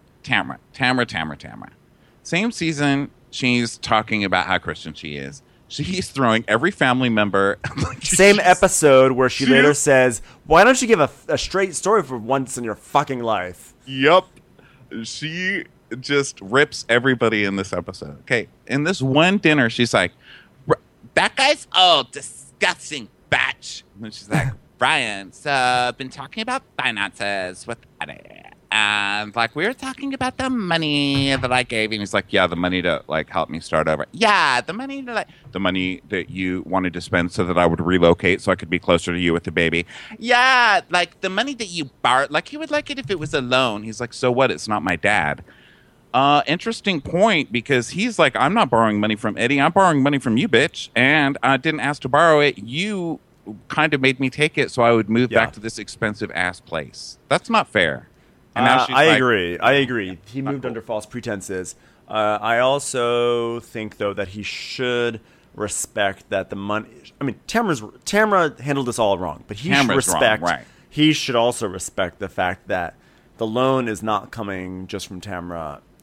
Tamra. Same season, she's talking about how Christian she is. She's throwing every family member. Same episode where she later says, "Why don't you give a straight story for once in your fucking life?" Yep. She just rips everybody in this episode. Okay, in this one dinner, she's like, "That guy's disgusting batch." And then she's like, "Ryan, so I've been talking about finances with Eddie. And, we were talking about the money that I gave you." And he's like, "Yeah, the money to, help me start over." "Yeah, the money that you wanted to spend so that I would relocate so I could be closer to you with the baby." "Yeah, the money that you borrowed, you would like it if it was a loan." He's like, "So what? It's not my dad." Interesting point, because he's like, "I'm not borrowing money from Eddie. I'm borrowing money from you, bitch. And I didn't ask to borrow it. You kind of made me take it so I would move back to this expensive-ass place. That's not fair." And now she's I agree. He moved under false pretenses. I also think, though, that he should respect that the money. I mean, Tamra handled this all wrong, but he He should also respect the fact that the loan is not coming just from Tamra.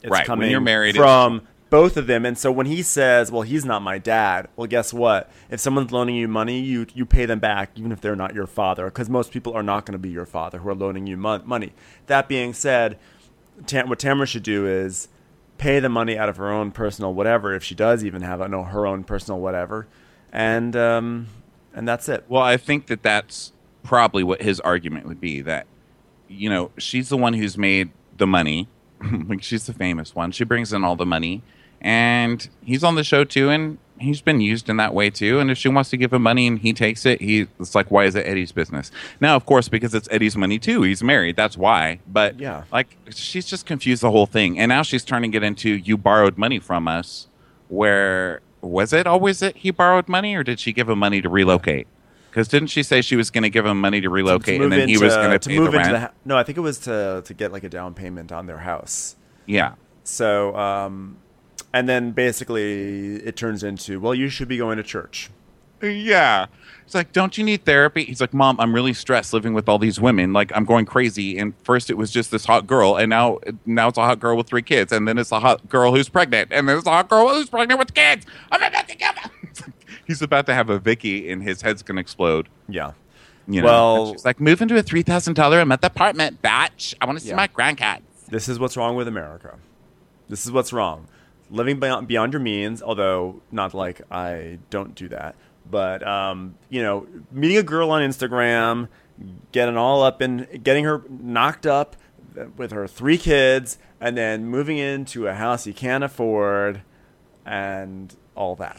It's right. coming When you're married from both of them. And so when he says, well, he's not my dad, well, guess what? If someone's loaning you money, you pay them back, even if they're not your father, because most people are not going to be your father who are loaning you money. That being said, what Tamara should do is pay the money out of her own personal whatever, if she does even have her own personal whatever, and that's it. Well, I think that's probably what his argument would be, that, you know, she's the one who's made the money. Like, she's the famous one. She brings in all the money, and he's on the show too, and he's been used in that way too. And if she wants to give him money and he takes it, it's like, why is it Eddie's business? Now, of course, because it's Eddie's money too. He's married. That's why. But yeah, like, she's just confused the whole thing. And now she's turning it into, you borrowed money from us. Where was it always that he borrowed money, or did she give him money to relocate? Because didn't she say she was going to give him money to relocate, and then he was going to pay the rent? No, I think it was to get like a down payment on their house. Yeah. So, and then basically it turns into, well, you should be going to church. Yeah. It's like, don't you need therapy? He's like, Mom, I'm really stressed living with all these women. Like, I'm going crazy. And first it was just this hot girl, and now it's a hot girl with 3 kids, and then it's a hot girl who's pregnant, and then it's a hot girl who's pregnant with kids. I'm about to give He's about to have a Vicky, and his head's going to explode. Yeah. You know? Well, she's like, move into a $3,000 a month apartment, batch. I want to see my grandkids. This is what's wrong with America. This is what's wrong. Living beyond your means, although not like I don't do that. But, you know, meeting a girl on Instagram, getting her knocked up with her 3 kids, and then moving into a house you can't afford, and all that.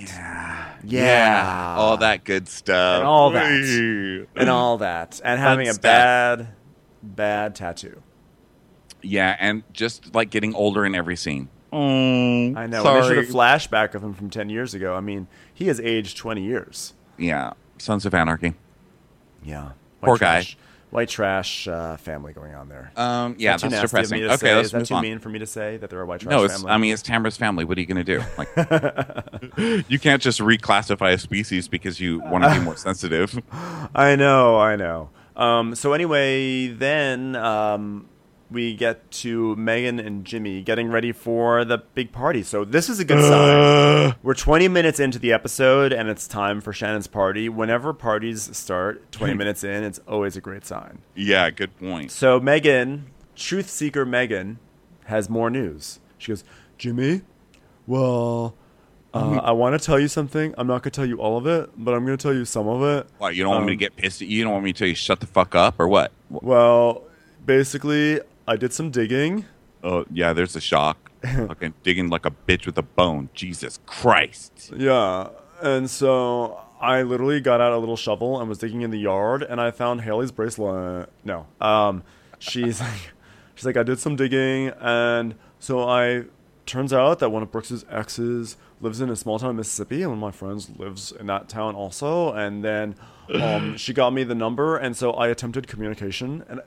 Yeah. All that good stuff. And all that. And all that. And having a bad tattoo. Yeah, and just like getting older in every scene. I know. Sorry. And they showed a flashback of him from 10 years ago. I mean, he has aged 20 years. Yeah. Sons of Anarchy. Yeah. Poor guy. White trash family going on there. Yeah, that's depressing. Okay, let's move on. Is that too mean for me to say that they're a white trash family? No, it's Tamara's family. What are you going to do? Like, you can't just reclassify a species because you want to be more sensitive. I know. So anyway, then we get to Megan and Jimmy getting ready for the big party. So this is a good sign. We're 20 minutes into the episode, and it's time for Shannon's party. Whenever parties start 20 minutes in, it's always a great sign. Yeah, good point. So Megan, truth seeker Megan, has more news. She goes, Jimmy, well, I want to tell you something. I'm not going to tell you all of it, but I'm going to tell you some of it. What, you don't want me to get pissed at you? You don't want me to tell you shut the fuck up, or what? Well, basically, I did some digging. Oh, yeah, there's a shock. Fucking digging like a bitch with a bone. Jesus Christ. Yeah, and so I literally got out a little shovel and was digging in the yard, and I found Haley's bracelet. No. She's like, I did some digging, and so turns out that one of Brooks's exes lives in a small town in Mississippi, and one of my friends lives in that town also, and then she got me the number, and so I attempted communication. And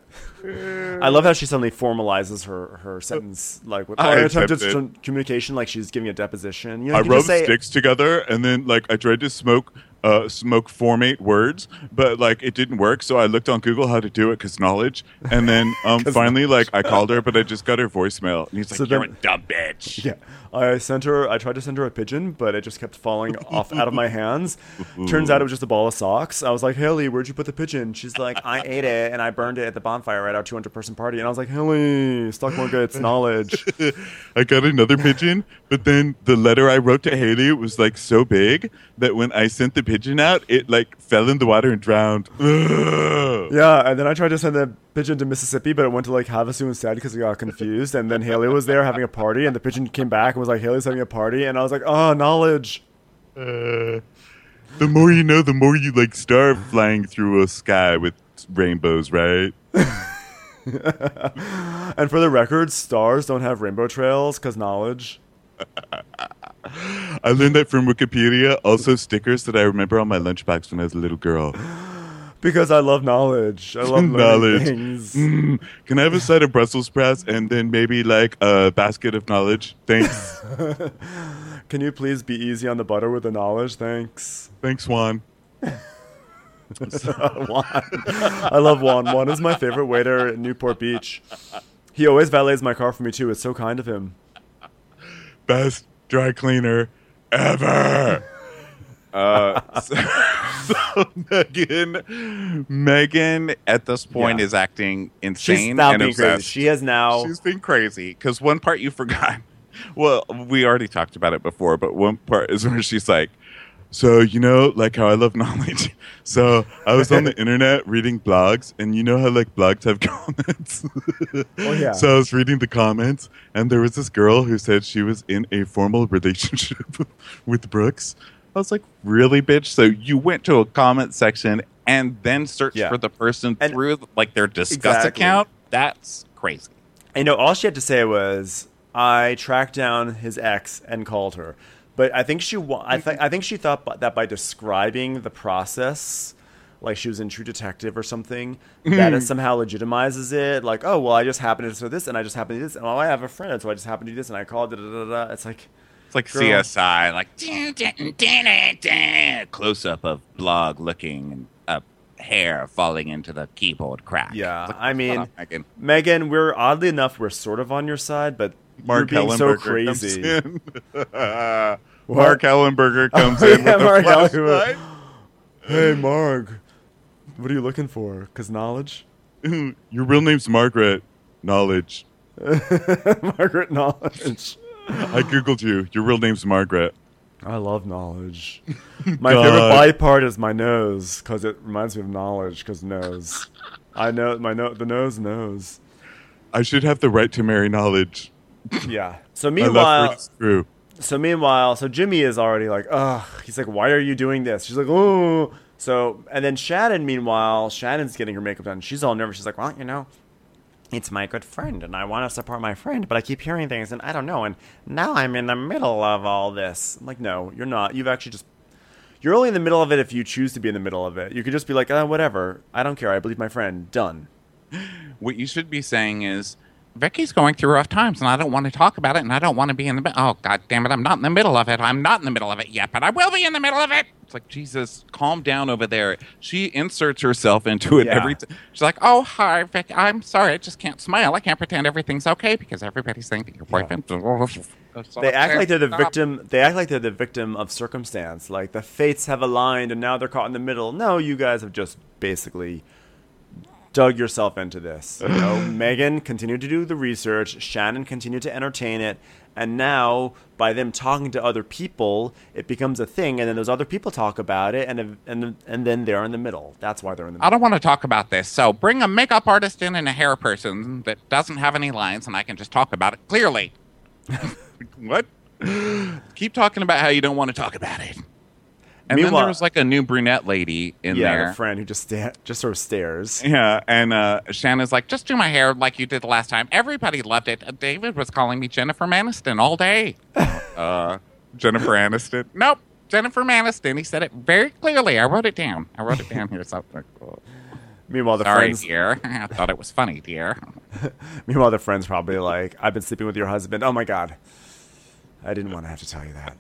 I love how she suddenly formalizes her sentence, like, I attempted communication, like she's giving a deposition. You know, I rubbed sticks together, and then like I tried to smoke formate words, but like it didn't work. So I looked on Google how to do it because knowledge, and then finally like I called her, but I just got her voicemail, and he's like, "You're a dumb bitch." Yeah, I tried to send her a pigeon, but it just kept falling off out of my hands. Turns out it was just a ball of socks. I was like, Haley, where'd you put the pigeon? She's like, I ate it and I burned it at the bonfire at our 200-person party. And I was like, Haley, Stockmore It's knowledge. I got another pigeon, but then the letter I wrote to Haley was like so big that when I sent the pigeon out, it like fell in the water and drowned. Yeah, and then I tried to send the pigeon to Mississippi, but it went to like Havasu instead because it got confused. And then Haley was there having a party, and the pigeon came back and was like, Haley's having a party, and I was like, oh, knowledge. The more you know, the more you like starve flying through a sky with rainbows, right? And for the record, stars don't have rainbow trails because knowledge. I learned that from Wikipedia. Also, stickers that I remember on my lunchbox when I was a little girl. Because I love knowledge. I love knowledge. Things. Can I have a side of Brussels sprouts and then maybe like a basket of knowledge? Thanks. Can you please be easy on the butter with the knowledge? Thanks. Thanks, Juan. Juan. I love Juan. Juan is my favorite waiter at Newport Beach. He always valets my car for me, too. It's so kind of him. best dry cleaner ever. So Megan at this point is acting insane. She's now and being crazy. obsessed. She has now. She's being crazy because one part you forgot. Well, we already talked about it before, but one part is where she's like, so, you know, like how I love knowledge. So I was on the internet reading blogs, and you know how like blogs have comments? Oh, yeah. So I was reading the comments, and there was this girl who said she was in a formal relationship with Brooks. I was like, really, bitch? So you went to a comment section and then searched for the person through like their Discuss account? That's crazy. And all she had to say was, I tracked down his ex and called her. But I think I think she thought that by describing the process, like she was in True Detective or something, that it somehow legitimizes it. Like, oh, well, I just happened to do this, and I just happened to do this. And well, I have a friend, so I just happened to do this, and I called it. It's like girl. CSI, like close up of blog looking and hair falling into the keyboard crack. Yeah, like, I mean, up, Megan, we're oddly enough, we're sort of on your side, but Mark you're being so Hellenberger crazy. Mark Hellenberger comes in with Mark a flashlight. Hey, Mark, what are you looking for? Because knowledge? Your real name's Margaret. Knowledge. Margaret Knowledge. I Googled you. Your real name's Margaret. I love knowledge. My favorite body part is my nose, because it reminds me of knowledge, because nose. I know, the nose knows. I should have the right to marry knowledge. Yeah. So meanwhile, so Jimmy is already like, ugh. He's like, why are you doing this? She's like, oh. So, and then Shannon's getting her makeup done. She's all nervous. She's like, well, it's my good friend, and I want to support my friend, but I keep hearing things, and I don't know, and now I'm in the middle of all this. I'm like, no, you're not. You're only in the middle of it if you choose to be in the middle of it. You could just be like, whatever. I don't care. I believe my friend. Done. What you should be saying is, Vicky's going through rough times, and I don't want to talk about it, and I don't want to be in the middle. Oh, God damn it, I'm not in the middle of it. I'm not in the middle of it yet, but I will be in the middle of it. It's like, Jesus, calm down over there. She inserts herself into it every time. She's like, oh, hi, Vicky. I'm sorry, I just can't smile. I can't pretend everything's okay because everybody's thinking your boyfriend. They act like they're the victim. They act like they're the victim of circumstance. Like the fates have aligned, and now they're caught in the middle. No, you guys have just basically dug yourself into this. Megan continued to do the research. Shannon continued to entertain it. And now, by them talking to other people, it becomes a thing. And then those other people talk about it. And then they're in the middle. That's why they're in the middle. I don't want to talk about this. So bring a makeup artist in and a hair person that doesn't have any lines. And I can just talk about it clearly. What? Keep talking about how you don't want to talk about it. And then there was like a new brunette lady in there. Yeah, a friend who just sort of stares. Yeah, and Shannon's like, just do my hair like you did the last time. Everybody loved it. David was calling me Jennifer Aniston all day. Jennifer Aniston? Nope, Jennifer Aniston. He said it very clearly. I wrote it down here. Something. Meanwhile, friends... dear. I thought it was funny, dear. Meanwhile, the friend's probably like, I've been sleeping with your husband. Oh, my God. I didn't want to have to tell you that.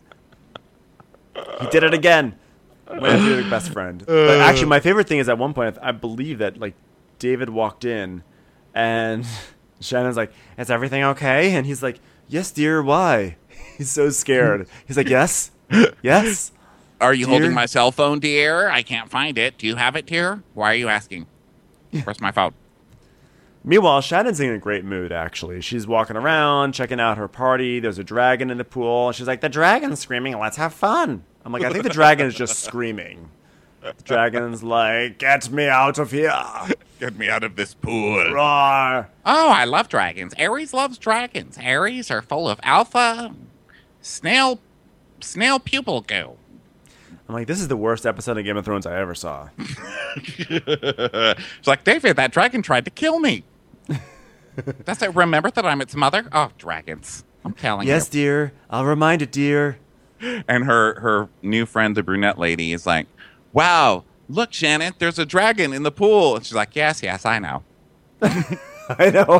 He did it again. Went after the best friend. But actually, my favorite thing is at one point, I believe that like David walked in, and Shannon's like, "Is everything okay?" And he's like, "Yes, dear. Why?" He's so scared. He's like, "Yes, yes." Are you holding my cell phone, dear? I can't find it. Do you have it, dear? Why are you asking? Where's my phone? Meanwhile, Shannon's in a great mood, actually. She's walking around, checking out her party. There's a dragon in the pool. She's like, the dragon's screaming, let's have fun. I'm like, I think the dragon is just screaming. The dragon's like, get me out of here. Get me out of this pool. Roar. Oh, I love dragons. Aries loves dragons. Aries are full of alpha snail pupil goo. I'm like, this is the worst episode of Game of Thrones I ever saw. It's like, David, that dragon tried to kill me. Does it remember that I'm its mother? Oh, dragons. I'm telling you. Yes, dear. I'll remind it, dear. And her new friend, the brunette lady, is like, wow, look, Shannon, there's a dragon in the pool. And she's like, yes, I know. I know.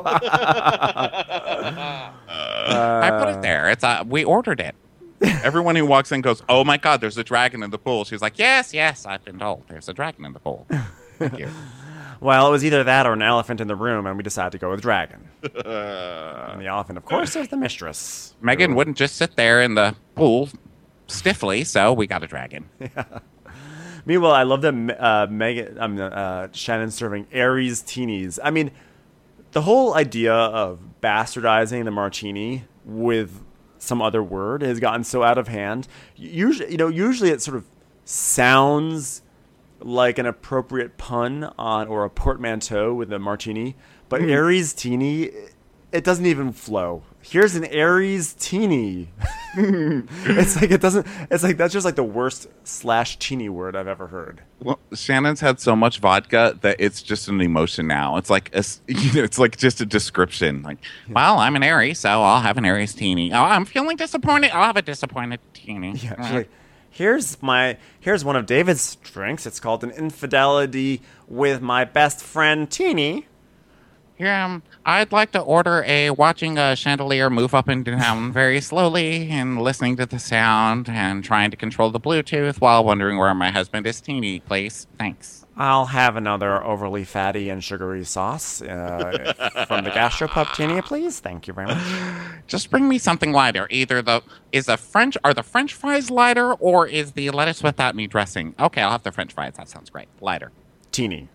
I put it there. We ordered it. Everyone who walks in goes, oh, my God, there's a dragon in the pool. She's like, yes, I've been told. There's a dragon in the pool. Thank you. Well, it was either that or an elephant in the room, and we decided to go with dragon. And the elephant, of course, is the mistress. Megan wouldn't just sit there in the pool stiffly, so we got a dragon. Meanwhile, I love that Shannon's serving Aries teenies. I mean, the whole idea of bastardizing the martini with some other word has gotten so out of hand. Usually it sort of sounds like an appropriate pun on or a portmanteau with a martini, but Aries teeny, it doesn't even flow. Here's an Aries teeny. It's like that's just like the worst /teeny word I've ever heard. Well, Shannon's had so much vodka that it's just an emotion now. It's like it's like just a description. Like, well, I'm an Aries, so I'll have an Aries teeny. Oh, I'm feeling disappointed. I'll have a disappointed teeny. Yeah, like, here's one of David's drinks. It's called an infidelity with my best friend Teeny. Yeah, I'd like to order watching a chandelier move up and down very slowly and listening to the sound and trying to control the Bluetooth while wondering where my husband is, Teeny, please. Thanks. I'll have another overly fatty and sugary sauce from the gastropub, Teeny, please. Thank you very much. Just bring me something lighter. Are the French fries lighter or is the lettuce without any dressing? Okay, I'll have the French fries. That sounds great. Lighter. Teeny.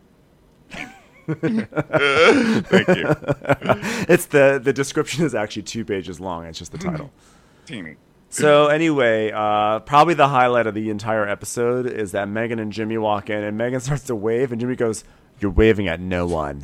Thank you. It's the description is actually 2 pages long. It's just the title. Teeny. So anyway, probably the highlight of the entire episode is that Megan and Jimmy walk in, and Megan starts to wave, and Jimmy goes, "You're waving at no one."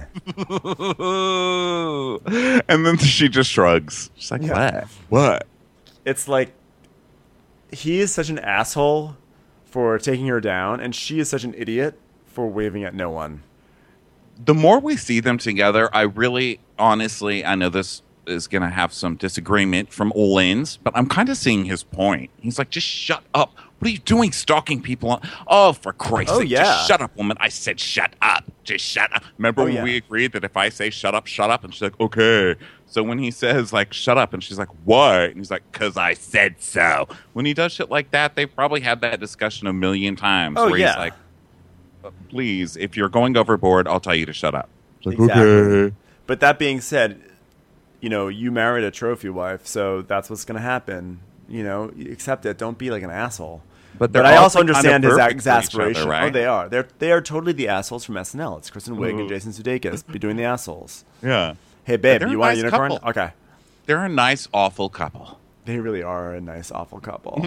And then she just shrugs. She's like, what? What? It's like he is such an asshole for taking her down, and she is such an idiot for waving at no one. The more we see them together, I really, honestly, I know this is going to have some disagreement from all ends, but I'm kind of seeing his point. He's like, just shut up. What are you doing stalking people? Oh, for Christ's sake, just shut up, woman. I said shut up. Just shut up. Remember when we agreed that if I say shut up? And she's like, okay. So when he says, like, shut up, and she's like, what? And he's like, because I said so. When he does shit like that, they've probably had that discussion a million times. He's like, please, if you're going overboard, I'll tell you to shut up. Like, okay. But that being said, you married a trophy wife, so that's what's going to happen. You accept it. Don't be like an asshole. But I also understand his exasperation. Other, right? Oh, they are. They are totally the assholes from SNL. It's Kristen Wiig and Jason Sudeikis be doing the assholes. Yeah. Hey, babe, you want a unicorn? Couple. Okay. They're a nice, awful couple. They really are a nice, awful couple.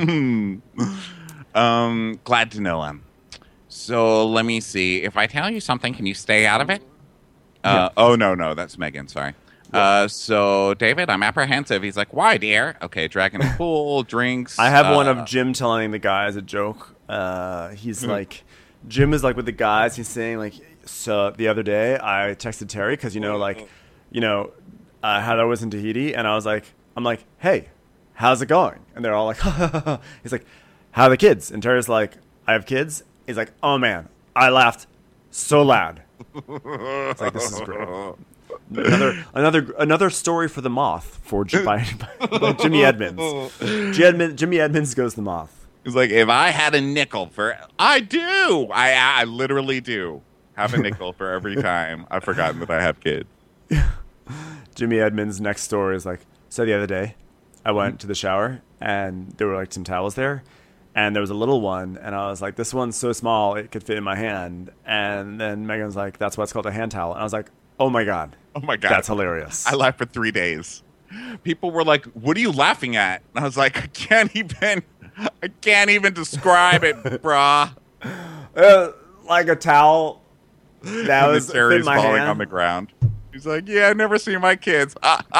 Glad to know him. So let me see. If I tell you something, can you stay out of it? Oh, no. That's Megan. Sorry. Yeah. So, David, I'm apprehensive. He's like, why, dear? Okay, dragon pool, drinks. I have one of Jim telling the guys a joke. He's like, Jim is like with the guys. He's saying like, so the other day I texted Terry because, how I was in Tahiti. And I'm like, hey, how's it going? And they're all like, he's like, how are the kids? And Terry's like, I have kids. He's like, oh man, I laughed so loud. It's like, this is great. Another story for the Moth by Jimmy Edmonds. Jimmy Edmonds goes the Moth. He's like, if I had a nickel for, I do. I literally do have a nickel for every time I've forgotten that I have kids. Jimmy Edmonds' next story is like, so the other day I went to the shower and there were like some towels there. And there was a little one, and I was like, this one's so small, it could fit in my hand. And then Megan's like, that's why it's called a hand towel. And I was like, oh my God. That's hilarious. I laughed for 3 days. People were like, what are you laughing at? And I was like, I can't even describe it, brah. Like a towel that was Terry's in my falling hand. on the ground. He's like, yeah, I've never seen my kids.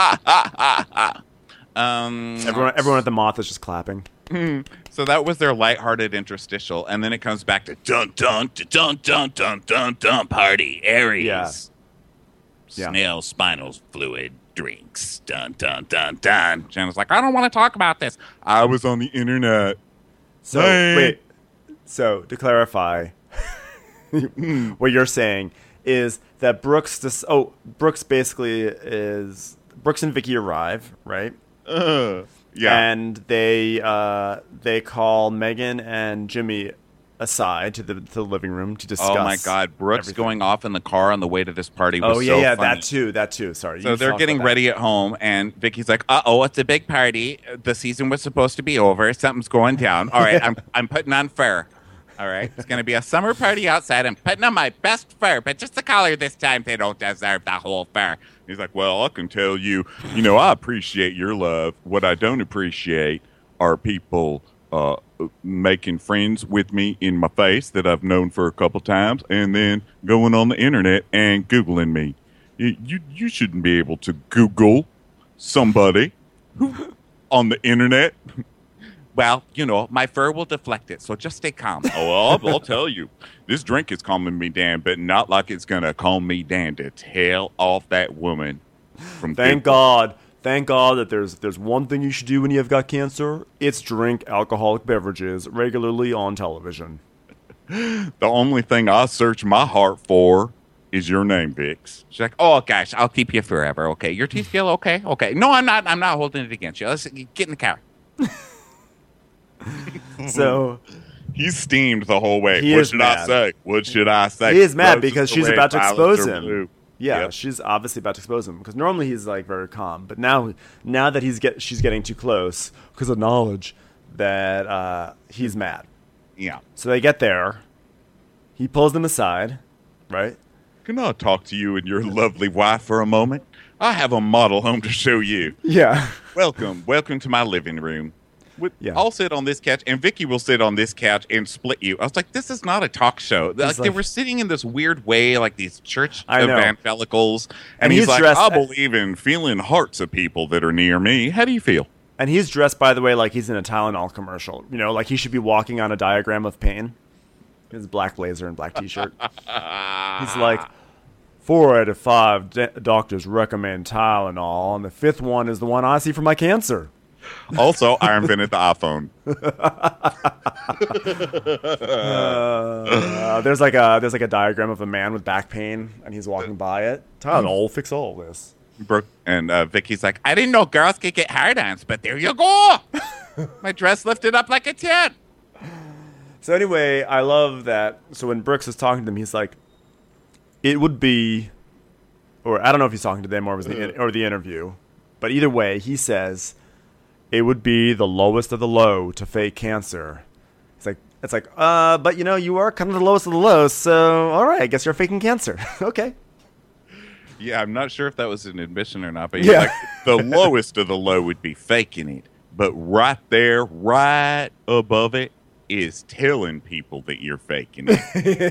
Everyone at the Moth is just clapping. So that was their lighthearted interstitial, and then it comes back to dun dun dun dun dun dun dun party Aries. Yeah. Snail spinal fluid drinks. Dun dun dun dun. Jen was like, I don't want to talk about this. I was on the internet. So wait. So to clarify, what you're saying is that Brooks basically is Brooks and Vicky arrive, right? Yeah. And they call Megan and Jimmy aside to the living room to discuss. Oh my God, Brooks everything. going off in the car on the way to this party was yeah, funny. that too. Sorry. So they're getting ready at home, and Vicky's like, "Uh-oh, it's a big party. The season was supposed to be over. Something's going down. All right, I'm putting on fur. All right, it's going to be a summer party outside. I'm putting on my best fur, but just the collar this time. They don't deserve the whole fur." He's like, well, I can tell you, I appreciate your love. What I don't appreciate are people making friends with me in my face that I've known for a couple times and then going on the internet and Googling me. You shouldn't be able to Google somebody on the internet. Well, my fur will deflect it, so just stay calm. Oh, well, I'll tell you. This drink is calming me down, but not like it's going to calm me down to tell off that woman from Thank God that there's one thing you should do when you have got cancer. It's drink alcoholic beverages regularly on television. The only thing I search my heart for is your name, Vix. She's like, oh, gosh, I'll keep you forever, okay? Your teeth feel okay? Okay. No, I'm not holding it against you. Let's get in the car. So he's steamed the whole way. He What is should mad. I say? What should I say? He is mad Roses because are she's red, about to violets expose are him. blue. Yeah, Yep. she's obviously about to expose him because normally he's like very calm, but now that she's getting too close because of knowledge that he's mad. Yeah. So they get there. He pulls them aside, right? Can I talk to you and your lovely wife for a moment? I have a model home to show you. Yeah. Welcome to my living room. Yeah. I'll sit on this couch, and Vicky will sit on this couch and split you. I was like, this is not a talk show. Like, they were sitting in this weird way, like these church evangelicals. And he's like, I believe in feeling hearts of people that are near me. How do you feel? And he's dressed, by the way, like he's in a Tylenol commercial. Like he should be walking on a diagram of pain. His black blazer and black T-shirt. He's like, 4 out of 5 doctors recommend Tylenol, and the 5th one is the one I see for my cancer. Also, I invented the iPhone. There's like a diagram of a man with back pain, and he's walking by it. Tylenol, fix all this. And Vicky's like, I didn't know girls could get hard-ons, but there you go. My dress lifted up like a tit. So anyway, I love that. So when Brooks is talking to them, he's like, it would be, or I don't know if he's talking to them or it was the interview, but either way, he says, it would be the lowest of the low to fake cancer. It's like, but you are kind of the lowest of the low, so all right, I guess you're faking cancer. Okay. Yeah, I'm not sure if that was an admission or not, but yeah, like, the lowest of the low would be faking it, but right there, right above it, is telling people that you're faking it.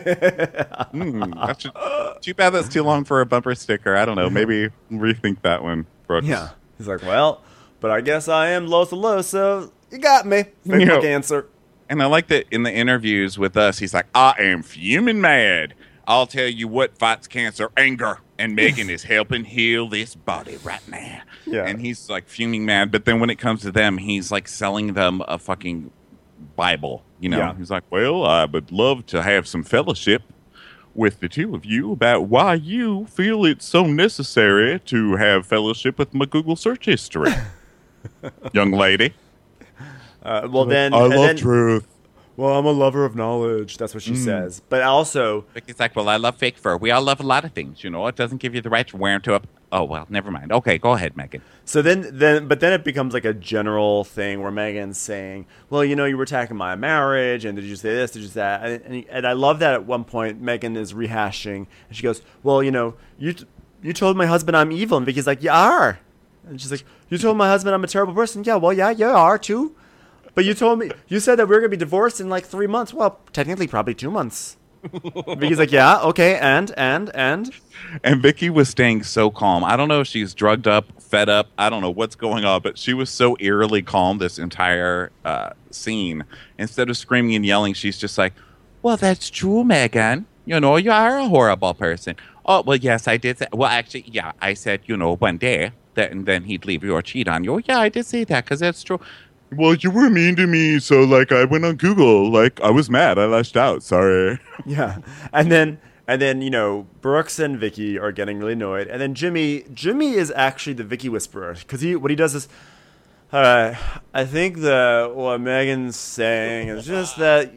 Too bad that's too long for a bumper sticker. I don't know. Maybe Rethink that one, Brooks. Yeah. He's like, well, but I guess I am lowest of low, so you got me. Fake my cancer. And I like that in the interviews with us, he's like, I am fuming mad. I'll tell you what fights cancer, anger. And Megan is helping heal this body right now. Yeah. And he's like fuming mad. But then when it comes to them, he's like selling them a fucking Bible. Yeah. He's like, well, I would love to have some fellowship with the two of you about why you feel it's so necessary to have fellowship with my Google search history. Young lady. I love truth. Well, I'm a lover of knowledge. That's what she says. But also, Vicky's like, well, I love fake fur. We all love a lot of things, It doesn't give you the right to wear into up. Oh, well, never mind. Okay, go ahead, Megan. So then it becomes like a general thing where Megan's saying, well, you were attacking my marriage, and did you say this, did you say that? And I love that at one point Megan is rehashing, and she goes, well, you told my husband I'm evil. And Vicky's like, you are. And she's like, you told my husband I'm a terrible person. Yeah, well, yeah, you are too. But you said that we were going to be divorced in like 3 months. Well, technically probably 2 months. Vicky's like, yeah, okay, and. And Vicky was staying so calm. I don't know if she's drugged up, fed up. I don't know what's going on, but she was so eerily calm this entire scene. Instead of screaming and yelling, she's just like, well, that's true, Megan. You are a horrible person. Oh, well, yes, I did say. Well, actually, yeah, I said, one day that, and then he'd leave you or cheat on you. Yeah, I did say that because that's true. Well, you were mean to me, so, I went on Google. I was mad. I lashed out. Sorry. Yeah. And then, Brooks and Vicky are getting really annoyed. And then Jimmy is actually the Vicky whisperer. Because what he does is, All right. I think that what Megan's saying is just that,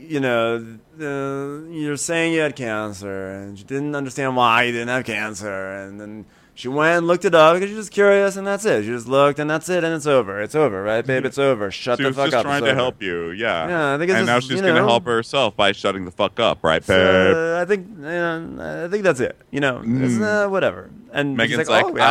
you're saying you had cancer and you didn't understand why you didn't have cancer. And then she went and looked it up because she's just curious and that's it. She just looked and that's it and it's over. It's over, right, babe? It's over. Shut the fuck up. She was just trying to help you, yeah. Yeah, I think it's and just, now she's going to help herself by shutting the fuck up, right, babe? I think that's it. It's whatever. And Megan's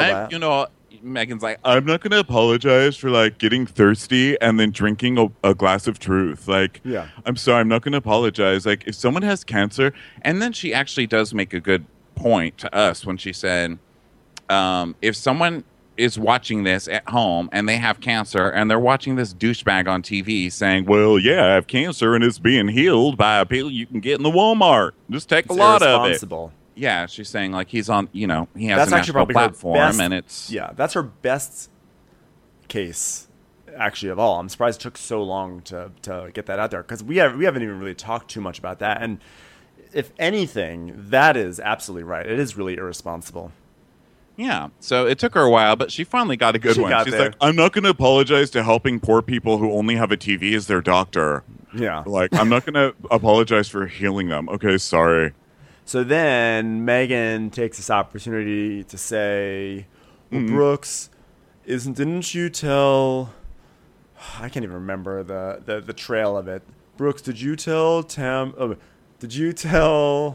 Megan's like, I'm I'm not going to apologize for like getting thirsty and then drinking a glass of truth. Like, yeah. I'm sorry, I'm not going to apologize. Like, if someone has cancer, and then she actually does make a good point to us when she said, if someone is watching this at home and they have cancer and they're watching this douchebag on TV saying, well, yeah, I have cancer and it's being healed by a pill you can get in the Walmart. Just take a lot of it. Yeah, she's saying like he's on, he has that's a actually national probably platform, her best, and it's that's her best case actually of all. I'm surprised it took so long to get that out there because we haven't even really talked too much about that. And if anything, that is absolutely right. It is really irresponsible. Yeah, so it took her a while, but she finally got a good one. She's like, I'm not going to apologize to helping poor people who only have a TV as their doctor. Yeah, like I'm not going to apologize for healing them. Okay, sorry. So then Megan takes this opportunity to say, well, Brooks, didn't you tell... I can't even remember the trail of it. Brooks, did you tell did you tell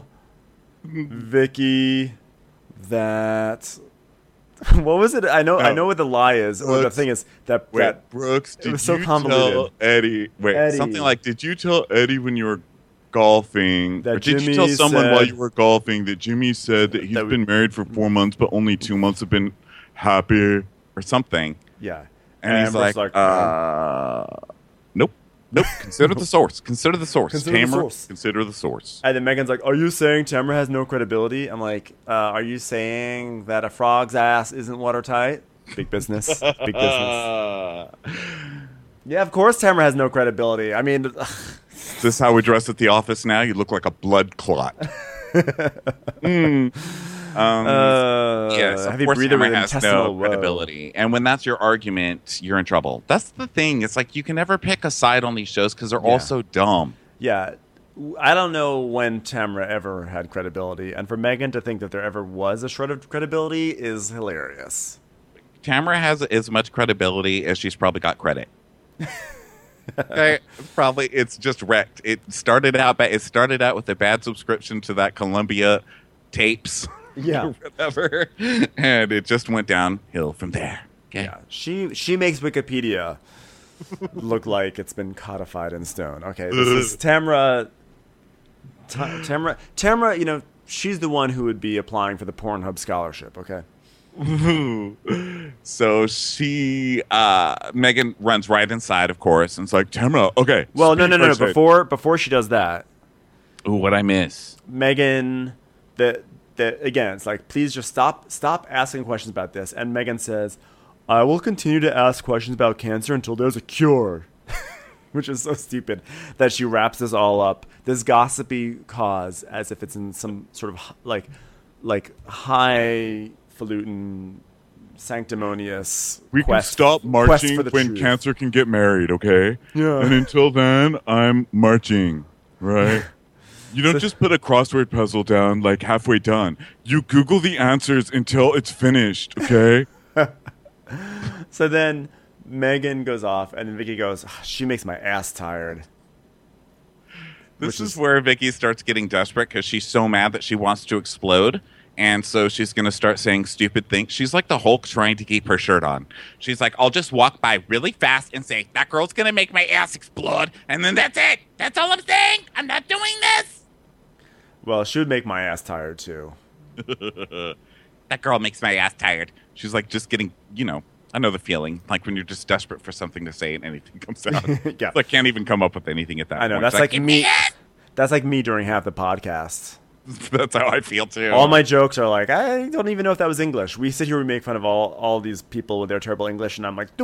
Vicky that... What was it? I know what the lie is. Or the thing is that... Brooks, did it was so you convoluted. tell Eddie... Eddie. Something like, did you tell Eddie when you were golfing, that or did Jimmy you tell someone said, while you were golfing that Jimmy said that he's been married for 4 months, but only 2 months have been happy or something? Yeah, and he's like, nope. Consider the source. Consider the source. Consider the source. And then Megan's like, are you saying Tamra has no credibility? I'm like, are you saying that a frog's ass isn't watertight? Big business. Big business. Yeah, of course Tamra has no credibility. I mean... Is this how we dress at the office now? You look like a blood clot. Yes, of course Tamra has no credibility. And when that's your argument, you're in trouble. That's the thing. It's like you can never pick a side on these shows because they're all so dumb. Yeah. I don't know when Tamra ever had credibility. And for Megan to think that there ever was a shred of credibility is hilarious. Tamra has as much credibility as she's probably got credit. Okay, probably it's just wrecked. It started out with a bad subscription to that Columbia tapes, or whatever, and it just went downhill from there. Okay. Yeah, she makes Wikipedia look like it's been codified in stone. Okay, this is Tamra. Tamra, she's the one who would be applying for the Pornhub scholarship. Okay. So she, Megan runs right inside, of course, and it's like, Tamra, okay. Well, no. Before she does that. Ooh, what'd I miss? Megan, again, it's like, please just stop asking questions about this. And Megan says, I will continue to ask questions about cancer until there's a cure. Which is so stupid that she wraps this all up, this gossipy cause, as if it's in some sort of like highfalutin, sanctimonious. We can stop marching when truth. Cancer can get married, okay? Yeah. And until then, I'm marching, right? You don't just put a crossword puzzle down like halfway done. You Google the answers until it's finished, okay? So then Megan goes off, and Vicky goes, she makes my ass tired. This is where Vicky starts getting desperate because she's so mad that she wants to explode. And so she's going to start saying stupid things. She's like the Hulk trying to keep her shirt on. She's like, I'll just walk by really fast and say, that girl's going to make my ass explode. And then that's it. That's all I'm saying. I'm not doing this. Well, she would make my ass tired, too. That girl makes my ass tired. She's like just getting, I know the feeling. Like when you're just desperate for something to say and anything comes out. Yeah. I can't even come up with anything at that point. I know. That's like me. That's like me during half the podcast. That's how I feel too. All my jokes are like, I don't even know if that was English. We sit here, we make fun of all these people with their terrible English, and I'm like,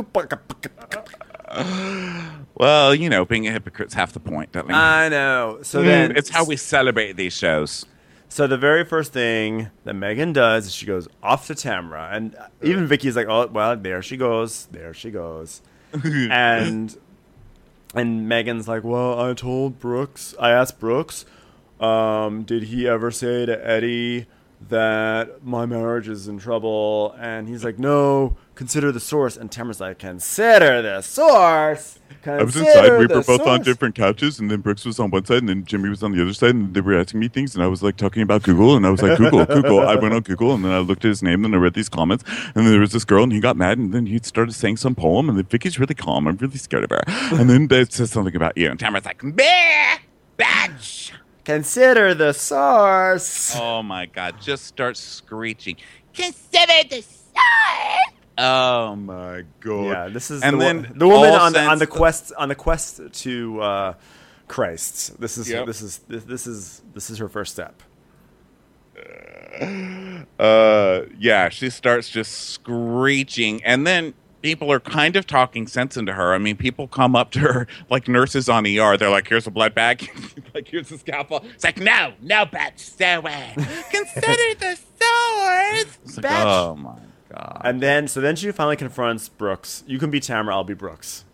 well, being a hypocrite's half the point, don't we? I know. So then it's how we celebrate these shows. So the very first thing that Megan does is she goes off to Tamra, and even Vicky's like, oh, well, there she goes. and Megan's like, well, I asked Brooks, did he ever say to Eddie that my marriage is in trouble? And he's like, no, consider the source. And Tamara's like, consider the source. I was inside. We were both on different couches, and then Brooks was on one side, and then Jimmy was on the other side, and they were asking me things, and I was like talking about Google, and I was like, Google. I went on Google, and then I looked at his name, and I read these comments, and then there was this girl, and he got mad, and then he started saying some poem, and then Vicky's really calm. I'm really scared of her. And then they said something about you, and Tamara's like, bleh, bitch. Consider the source. Oh my God! Just start screeching. Consider the source. Oh my God! Yeah, this is and the then the woman on the quest to Christ. This is her first step. Yeah, she starts just screeching, and then people are kind of talking sense into her. I mean, people come up to her like nurses on ER. They're like, "Here's a blood bag. Like, here's a scalpel." It's like, "No, bitch, stay away. Consider the source." It's like, Bitch. oh my God. And then she finally confronts Brooks. You can be Tamara, I'll be Brooks.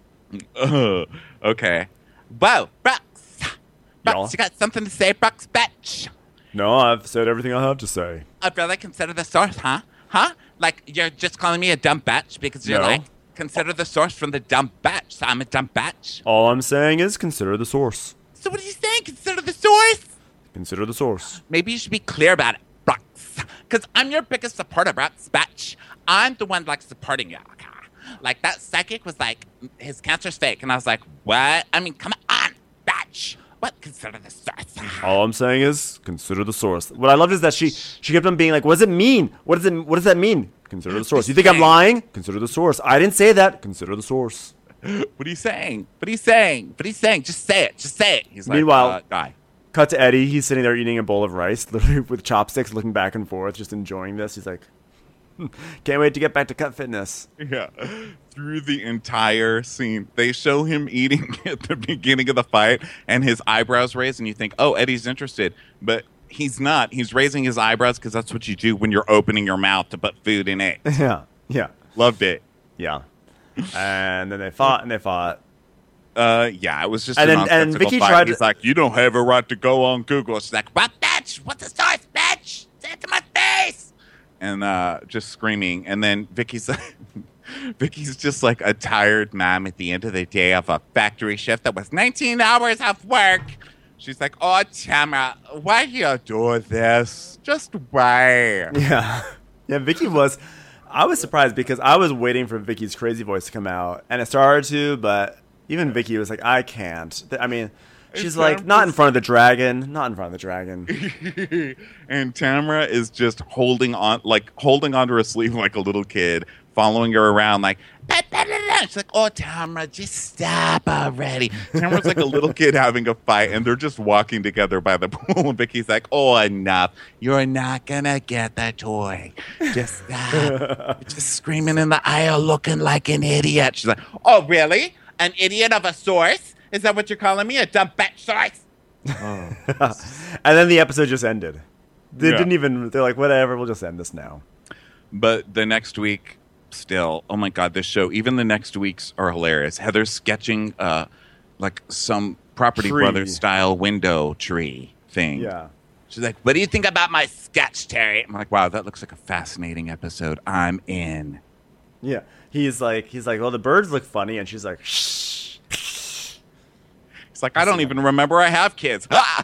Okay. Whoa, Brooks. Y'all? You got something to say, Brooks, bitch? No, I've said everything I have to say. I'd rather consider the source, huh? Huh? Like, you're just calling me a dumb bitch because you're No. like, consider the source from the dumb bitch. So I'm a dumb bitch. All I'm saying is consider the source. So what are you saying? Consider the source? Consider the source. Maybe you should be clear about it, Brooks. Because I'm your biggest supporter, Brooks, bitch. I'm the one, like, supporting you. Okay? Like, that psychic was like, his cancer's fake. And I was like, what? I mean, come on, bitch. What? Consider the source. All I'm saying is consider the source. What I loved is that she kept on being like, what does it mean? What does that mean? Consider the source. You think I'm lying? Consider the source. I didn't say that. Consider the source. What are you saying? What are you saying? What are you saying? Just say it. Just say it. He's like, Meanwhile, guy. Cut to Eddie. He's sitting there eating a bowl of rice, literally with chopsticks, looking back and forth, just enjoying this. He's like, can't wait to get back to Cut Fitness. Yeah. Through the entire scene, they show him eating at the beginning of the fight, and his eyebrows raised, and you think, oh, Eddie's interested. But he's not. He's raising his eyebrows because that's what you do when you're opening your mouth to put food in it. Yeah. Loved it. Yeah. And then they fought. Yeah, it was just And a then- and nonsensical Vicky fight. tried He's to- like, you don't have a right to go on Google. She's like, What, bitch? What's the source, bitch? Say it to my face. and just screaming. And then Vicky's just like a tired mom at the end of the day of a factory shift that was 19 hours of work. She's like, oh, Tamara, why do you do this? Just why? Yeah. Yeah, Vicky was... I was surprised because I was waiting for Vicky's crazy voice to come out. And it started to, but even Vicky was like, I can't. I mean... She's like, not in front of the dragon. Not in front of the dragon. And Tamara is just holding on to her sleeve like a little kid, following her around like, she's like, oh, Tamara, just stop already. Tamara's like a little kid having a fight, and they're just walking together by the pool. And Vicky's like, oh, enough. You're not going to get the toy. Just stop. You're just screaming in the aisle looking like an idiot. She's like, oh, really? An idiot of a source? Is that what you're calling me? A dumb bitch source? And then the episode just ended. They didn't even... They're like, whatever, we'll just end this now. But the next week, still, oh my God, this show, even the next weeks are hilarious. Heather's sketching like some Property Tree. Brothers style window tree thing. Yeah. She's like, what do you think about my sketch, Terry? I'm like, wow, that looks like a fascinating episode. I'm in. Yeah. He's like, well, the birds look funny. And she's like, shh. It's like, I don't even remember I have kids.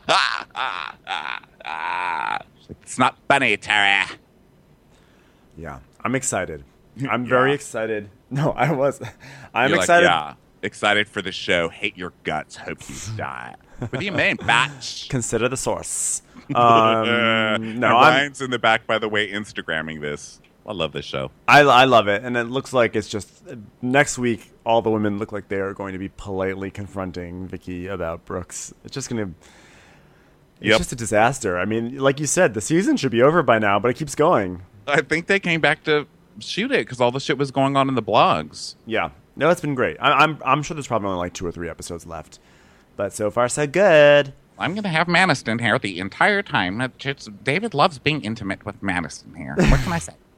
It's not funny, Terry. Yeah. I'm excited. I'm very excited. No, I was. I'm You're excited. Like, yeah, excited for the show. Hate your guts. Hope you die. What do you mean, batch? Consider the source. No, And I'm, Ryan's in the back, by the way, Instagramming this. I love this show. I love it. And it looks like it's just next week, all the women look like they are going to be politely confronting Vicky about Brooks. It's just going to... It's just a disaster. I mean, like you said, the season should be over by now, but it keeps going. I think they came back to shoot it because all the shit was going on in the blogs. Yeah. No, it's been great. I'm sure there's probably only like 2 or 3 episodes left. But so far, so good. I'm going to have Maniston here the entire time. David loves being intimate with Maniston here. What can I say?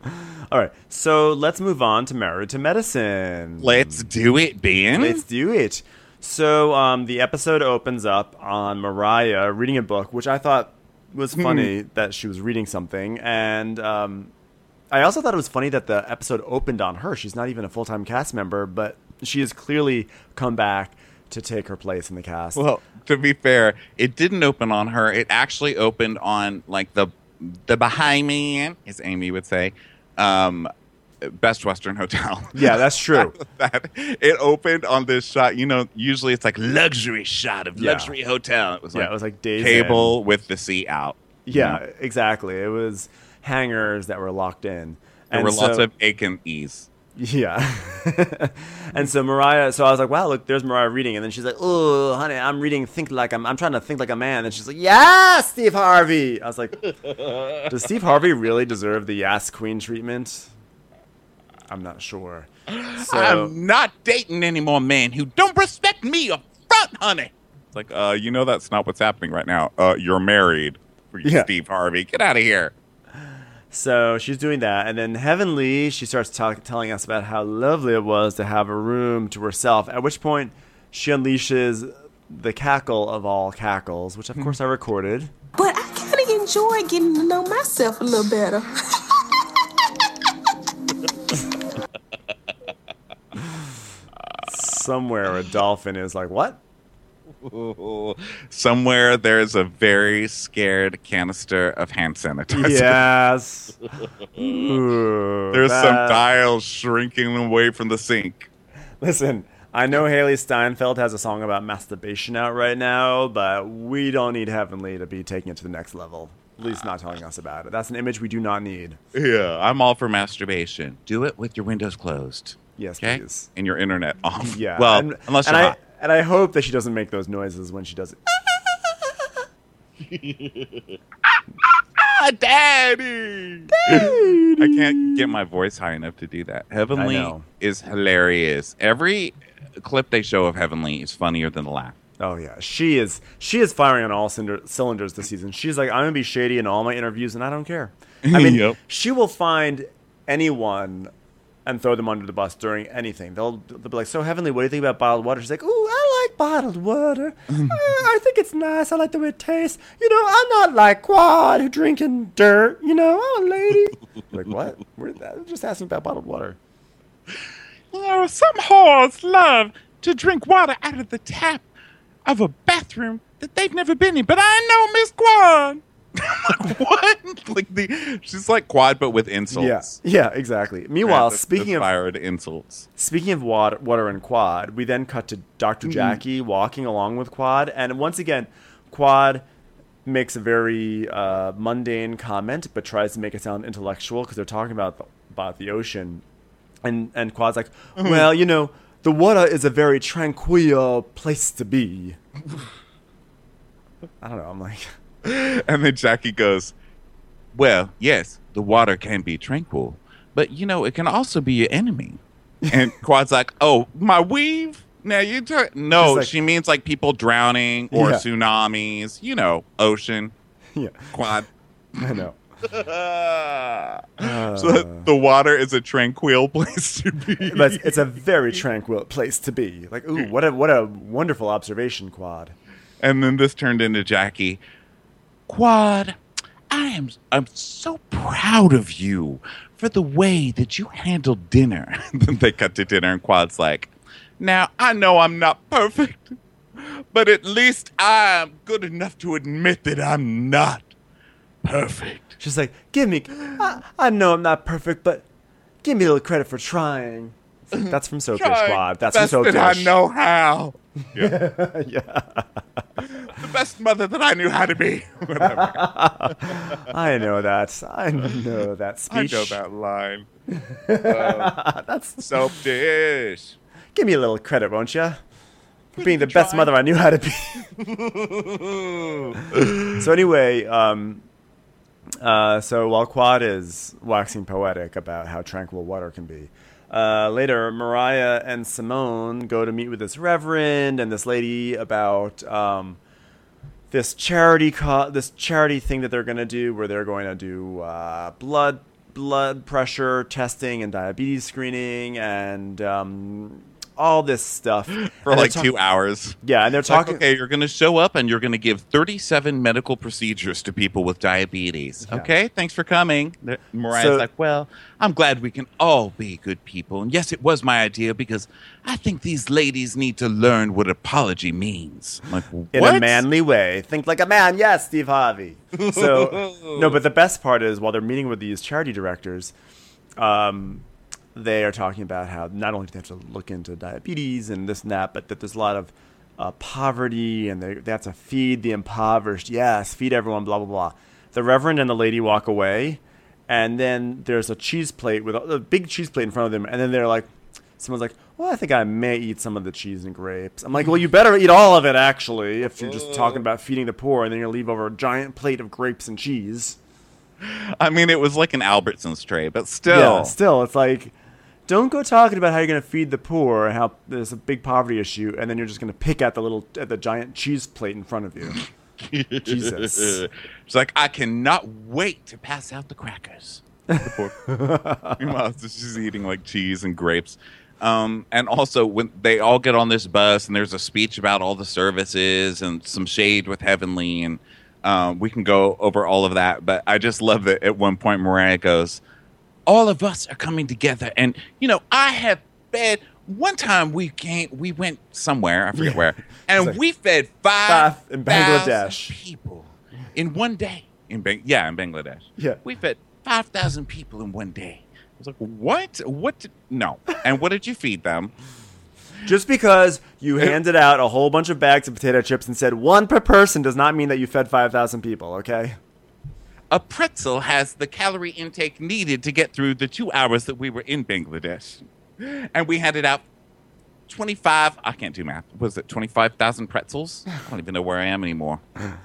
All right, so let's move on to Married to Medicine. Let's do it, Ben. Let's do it. So the episode opens up on Mariah reading a book, which I thought was funny that she was reading something. And I also thought it was funny that the episode opened on her. She's not even a full-time cast member, but she has clearly come back to take her place in the cast. Well, to be fair, it didn't open on her. It actually opened on like the behind man, as Amy would say, Best Western Hotel. Yeah, that's true. It opened on this shot. You know, usually it's like luxury shot of luxury hotel. It was like Days cable In. with the sea out. Yeah, exactly. It was hangers that were locked in. There were lots of Aiken E's. Yeah. And so Mariah, I was like, wow, look, there's Mariah reading. And then she's like, oh, honey, I'm reading I'm trying to think like a man. And she's like, yeah, Steve Harvey. I was like, does Steve Harvey really deserve the Yas Queen treatment? I'm not sure. So, I'm not dating any more men who don't respect me up front, honey. It's like, you know that's not what's happening right now. You're married, Steve Harvey. Get out of here. So she's doing that, and then Heavenly, she starts telling us about how lovely it was to have a room to herself, at which point she unleashes the cackle of all cackles, which of course I recorded. But I kind of enjoy getting to know myself a little better. Somewhere a dolphin is like, what? Somewhere there's a very scared canister of hand sanitizer. Yes. Ooh, there's some dials shrinking away from the sink. Listen, I know Haley Steinfeld has a song about masturbation out right now, but we don't need Heavenly to be taking it to the next level. At least not telling us about it. That's an image we do not need. Yeah, I'm all for masturbation. Do it with your windows closed. Yes, okay? Please. And your internet off. Yeah. Well, unless you're hot. And I hope that she doesn't make those noises when she does it. Daddy! I can't get my voice high enough to do that. Heavenly is hilarious. Every clip they show of Heavenly is funnier than the laugh. Oh yeah, she is firing on all cylinders this season. She's like, I'm gonna be shady in all my interviews, and I don't care. I mean, she will find anyone and throw them under the bus during anything. They'll be like, so Heavenly, what do you think about bottled water? She's like, ooh, I like bottled water. I think it's nice. I like the way it tastes. You know, I'm not like Quad who drinking dirt. You know, I'm a lady. Like, what? I'm just asking about bottled water. You know, some whores love to drink water out of the tap of a bathroom that they've never been in. But I know Miss Quad. Like, what? Like she's like Quad, but with insults. Yeah, exactly. Meanwhile, speaking of insults, speaking of water and Quad, we then cut to Dr. Jackie walking along with Quad, and once again, Quad makes a very mundane comment, but tries to make it sound intellectual because they're talking about the ocean, and Quad's like, well, you know, the water is a very tranquil place to be. I don't know. I'm like. And then Jackie goes, well, yes, the water can be tranquil, but, you know, it can also be your enemy. And Quad's like, oh, my weave? Now you no, like, she means like people drowning or tsunamis, you know, ocean. Yeah. Quad. I know. So the water is a tranquil place to be. It's a very tranquil place to be. Like, ooh, what a wonderful observation, Quad. And then this turned into Jackie. Quad, I'm so proud of you for the way that you handled dinner. Then they cut to dinner and Quad's like, now I know I'm not perfect, but at least I'm good enough to admit that I'm not perfect. She's like, I know I'm not perfect, but give me a little credit for trying. Like, that's from Soap Dish, Quad. That's from Soap Dish. I know how. Yeah. Yeah. The best mother that I knew how to be. Whatever. I know that speech. I know that line. That's Soap Dish. Give me a little credit, won't you? For being the best mother I knew how to be. So anyway, so while Quad is waxing poetic about how tranquil water can be, later, Mariah and Simone go to meet with this reverend and this lady about this charity thing that they're going to do, where they're going to do blood blood pressure testing and diabetes screening and all this stuff for like 2 hours. Yeah, and they're talking. Like, okay, you're going to show up and you're going to give 37 medical procedures to people with diabetes. Yeah. Okay, thanks for coming. Mariah's like, well, I'm glad we can all be good people. And yes, it was my idea because I think these ladies need to learn what apology means. I'm like, what? In a manly way. Think like a man. Yes, Steve Harvey. So, no, but the best part is while they're meeting with these charity directors, they are talking about how not only do they have to look into diabetes and this and that, but that there's a lot of poverty and they have to feed the impoverished. Yes, feed everyone, blah, blah, blah. The Reverend and the lady walk away, and then there's a cheese plate with a big cheese plate in front of them, and then they're like, someone's like, well, I think I may eat some of the cheese and grapes. I'm like, well, you better eat all of it, actually, if you're just talking about feeding the poor, and then you're going to leave over a giant plate of grapes and cheese. I mean, it was like an Albertsons tray, but still. Yeah, still, it's like, don't go talking about how you're going to feed the poor and how there's a big poverty issue, and then you're just going to pick at the giant cheese plate in front of you. Jesus. It's like, I cannot wait to pass out the crackers. Meanwhile, she's eating like cheese and grapes. And also, when they all get on this bus, and there's a speech about all the services and some shade with Heavenly, and we can go over all of that. But I just love that at one point Mariah goes, all of us are coming together. And, you know, I have fed... One time we went somewhere, I forget where, and like we fed 5,000 in Bangladesh people in one day. In Bangladesh. Yeah. We fed 5,000 people in one day. I was like, what? No. And what did you feed them? Just because you handed out a whole bunch of bags of potato chips and said one per person does not mean that you fed 5,000 people, okay? A pretzel has the calorie intake needed to get through the 2 hours that we were in Bangladesh. And we handed out 25, I can't do math. Was it 25,000 pretzels? I don't even know where I am anymore.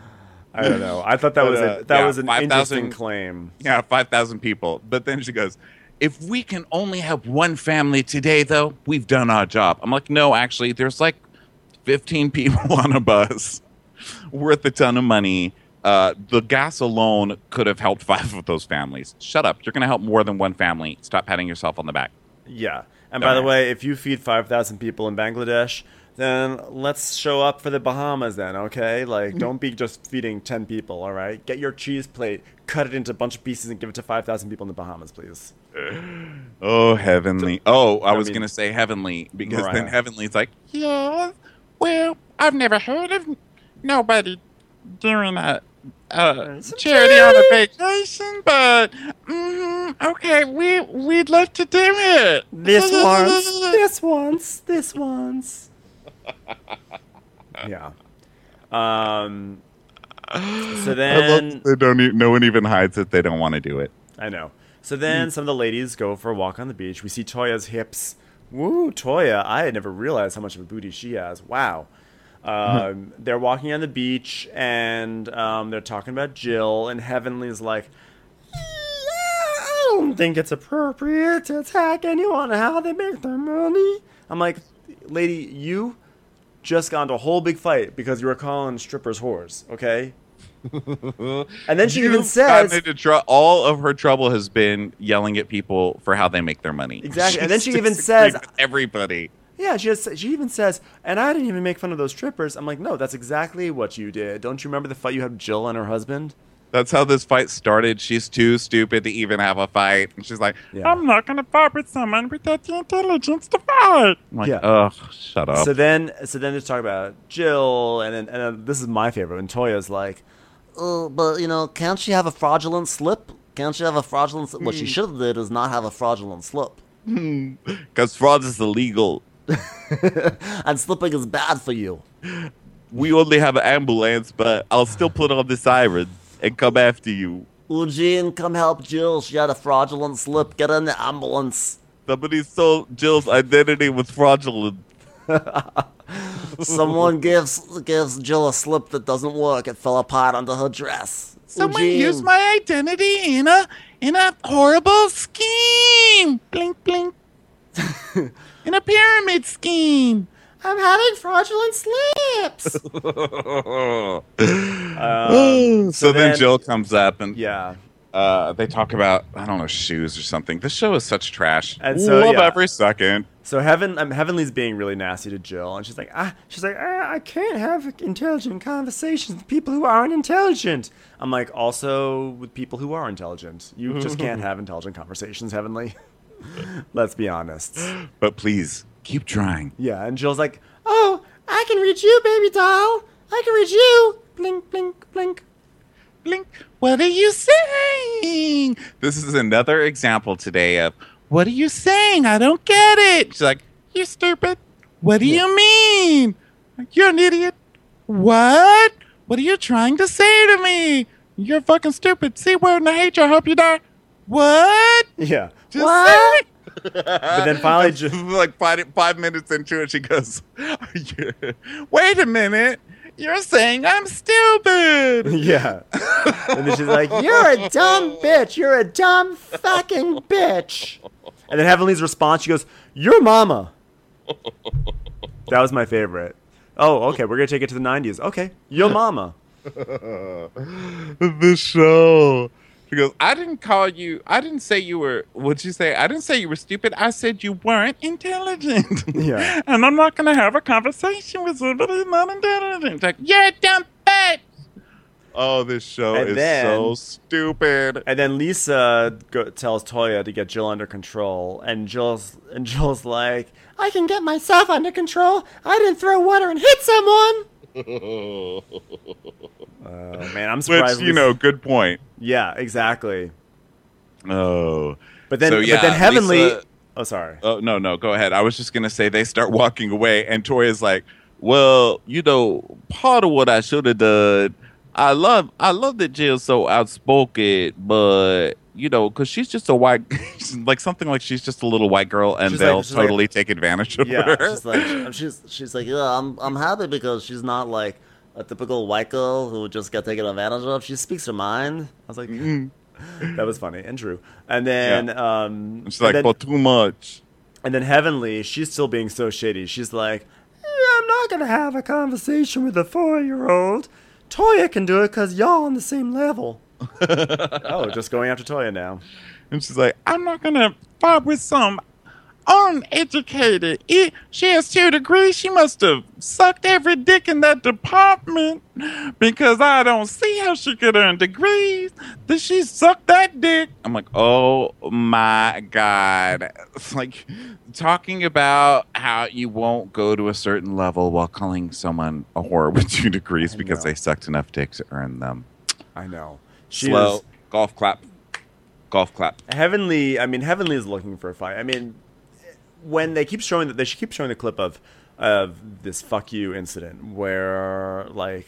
I don't know. I thought that was an 5, interesting claim. Yeah, 5,000 people. But then she goes, if we can only help one family today, though, we've done our job. I'm like, no, actually, there's like 15 people on a bus worth a ton of money. The gas alone could have helped 5 of those families. Shut up. You're going to help more than one family. Stop patting yourself on the back. Yeah. And by the way, if you feed 5,000 people in Bangladesh, then let's show up for the Bahamas then, okay? Like, don't be just feeding 10 people, all right? Get your cheese plate, cut it into a bunch of pieces, and give it to 5,000 people in the Bahamas, please. Oh, Heavenly. I was going to say Heavenly, because Mariah. Then Heavenly's like, yeah, well, I've never heard of nobody doing a charity on a vacation, but okay, we'd love to do it. This once. Yeah. So then no one even hides that they don't want to do it. I know. So then some of the ladies go for a walk on the beach. We see Toya's hips. Woo, Toya! I had never realized how much of a booty she has. Wow. They're walking on the beach, and they're talking about Jill, and Heavenly's like, I don't think it's appropriate to attack anyone and how they make their money. I'm like, lady, you just got into a whole big fight because you were calling strippers whores, okay? And then she even says... all of her trouble has been yelling at people for how they make their money. Exactly, and then she even says... Everybody. Yeah, she even says, and I didn't even make fun of those strippers. I'm like, no, that's exactly what you did. Don't you remember the fight you had with Jill and her husband? That's how this fight started. She's too stupid to even have a fight. And she's like, I'm not going to fight with someone without the intelligence to fight. I'm like, ugh, shut up. So then they talk about Jill, and then this is my favorite. And Toya's like, oh, but, can't she have a fraudulent slip? Can't she have a fraudulent slip? What she should have did is not have a fraudulent slip. Because fraud is illegal. And slipping is bad for you. We only have an ambulance, but I'll still put on the siren and come after you. Eugene, come help Jill. She had a fraudulent slip. Get in the ambulance. Somebody stole Jill's identity with fraudulent. Someone gives Jill a slip that doesn't work. It fell apart under her dress. Someone used my identity in a horrible scheme. Blink, blink. In a pyramid scheme. I'm having fraudulent slips. So then Jill comes up and They talk about, I don't know, shoes or something. This show is such trash. And so, Love every second. So Heavenly's being really nasty to Jill, and she's like, I can't have intelligent conversations with people who aren't intelligent. I'm like, also with people who are intelligent. You just can't have intelligent conversations, Heavenly. Let's be honest. But please, keep trying. Yeah, and Jill's like, oh, I can reach you, baby doll. I can reach you. Blink, blink, blink. Blink. What are you saying? This is another example today of, what are you saying? I don't get it. She's like, you're stupid. What do you mean? You're an idiot. What? What are you trying to say to me? You're fucking stupid. C word and I hate you. I hope you die. What? Yeah. Just What? say it. But then finally, like 5 minutes into it, she goes, wait a minute. You're saying I'm stupid. Yeah. And then she's like, you're a dumb bitch. You're a dumb fucking bitch. And then Heavenly's response, she goes, your mama. That was my favorite. Oh, okay, we're going to take it to the 90s. Okay, your mama. The show. She goes, I didn't say you were, what'd you say? I didn't say you were stupid. I said you weren't intelligent. Yeah. And I'm not going to have a conversation with somebody who's not intelligent. It's like, you're a dumb bitch. Oh, this show And is then- so stupid. And then Lisa tells Toya to get Jill under control. And Jill's like, I can get myself under control. I didn't throw water and hit someone. Oh, man, I'm surprised. Which, good point. Yeah, exactly. Oh. But then, So, yeah, but then Heavenly. Lisa- Oh, sorry. Oh, no, go ahead. I was just going to say they start walking away, and Toya's like, well, part of what I should have done, I love that Jill's so outspoken, but, because she's just a white, like something like she's just a little white girl, and they'll totally take advantage of Yeah, her. she's like, yeah, I'm happy because she's not like a typical white girl who just got taken advantage of. She speaks her mind. I was like, that was funny and true. And then, She's like, but too much. And then Heavenly, she's still being so shady. She's like, I'm not going to have a conversation with a 4-year-old. Toya can do it because y'all on the same level. Oh, just going after Toya now. And she's like, I'm not going to fight with some uneducated. She has 2 degrees. She must have sucked every dick in that department because I don't see how she could earn degrees. Did she suck that dick? I'm like, oh my God. It's like talking about how you won't go to a certain level while calling someone a whore with 2 degrees because they sucked enough dick to earn them. I know. Slow. Golf clap. Golf clap. Heavenly is looking for a fight. I mean, when they keep showing the clip of this fuck you incident where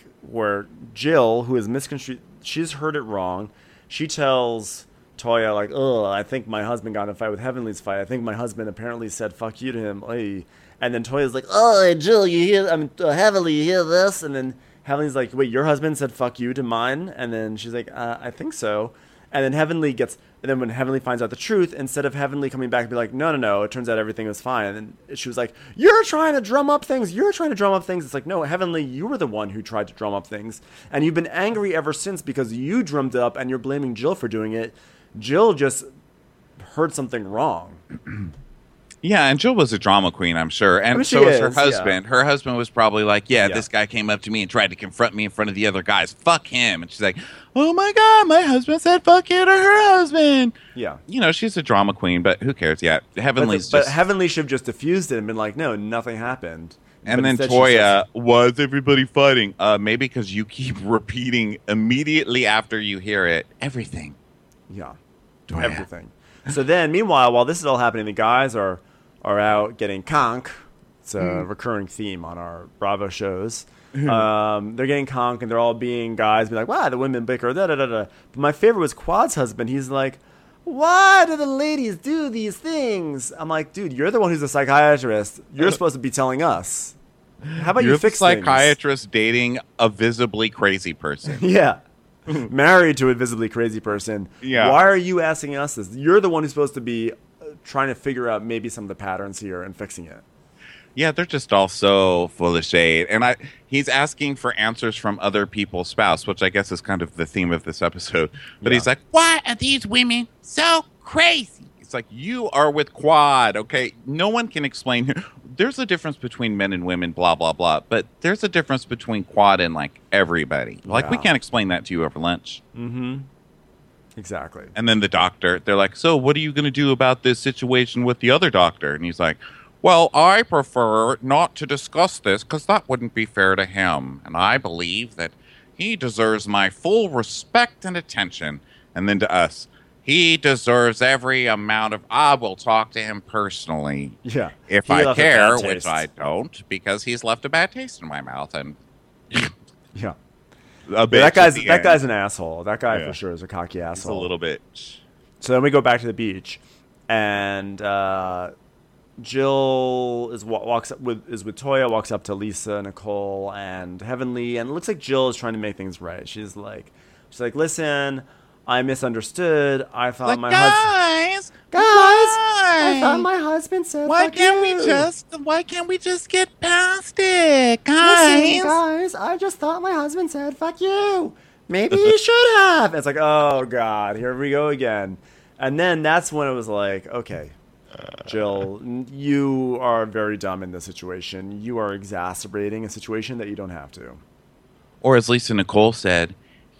Jill, who is misconstrued, she's heard it wrong. She tells Toya like, "Oh, I think my husband got in a fight with Heavenly's fight. I think my husband apparently said fuck you to him." Oy. And then Toya's like, Oh, Jill, you hear? Heavenly, you hear this? and then Heavenly's like, "Wait, your husband said fuck you to mine?" And then she's like, "I think so." And then when Heavenly finds out the truth, instead of Heavenly coming back and be like, no, it turns out everything was fine. And then she was like, you're trying to drum up things. It's like, no, Heavenly, you were the one who tried to drum up things. And you've been angry ever since because you drummed it up and you're blaming Jill for doing it. Jill just heard something wrong. Yeah, and Jill was a drama queen, I'm sure. And so was her husband. Yeah. Her husband was probably like, this guy came up to me and tried to confront me in front of the other guys. Fuck him. And she's like, oh my God, my husband said fuck you to her husband. Yeah. She's a drama queen, but who cares? Yeah, But Heavenly should have just diffused it and been like, no, nothing happened. And then Toya, why is everybody fighting? Maybe because you keep repeating immediately after you hear it, everything. Yeah, Toya. Everything. So then, meanwhile, while this is all happening, the guys are out getting conk. It's a recurring theme on our Bravo shows. They're getting conk, and they're all being guys, be like, wow, the women bicker, da-da-da-da. But my favorite was Quad's husband. He's like, why do the ladies do these things? I'm like, dude, you're the one who's a psychiatrist. You're supposed to be telling us. How about you fix things? You're the psychiatrist dating a visibly crazy person. Yeah. Married to a visibly crazy person. Yeah. Why are you asking us this? You're the one who's supposed to be trying to figure out maybe some of the patterns here and fixing it. Yeah, they're just all so full of shade. And he's asking for answers from other people's spouse, which I guess is kind of the theme of this episode. But he's like, why are these women so crazy? It's like, you are with Quad, okay? No one can explain. There's a difference between men and women, blah, blah, blah. But there's a difference between Quad and, like, everybody. Like, we can't explain that to you over lunch. Mm-hmm. Exactly. And then the doctor, they're like, so what are you going to do about this situation with the other doctor? And he's like, well, I prefer not to discuss this because that wouldn't be fair to him. And I believe that he deserves my full respect and attention. And then to us, he deserves every amount of, I will talk to him personally. Yeah. If I care, which I don't, because he's left a bad taste in my mouth. And yeah. That guy's an asshole. That guy for sure is a cocky asshole. He's a little bitch. So then we go back to the beach, and Jill is with Toya, walks up to Lisa, Nicole, and Heavenly, and it looks like Jill is trying to make things right. She's like, listen, I misunderstood. I thought guys, I thought my husband said, why can't we just get past it, guys? Listen, guys, I just thought my husband said, fuck you. Maybe you should have. It's like, oh God, here we go again. And then that's when it was like, okay, Jill, you are very dumb in this situation. You are exacerbating a situation that you don't have to. Or as Lisa Nicole said,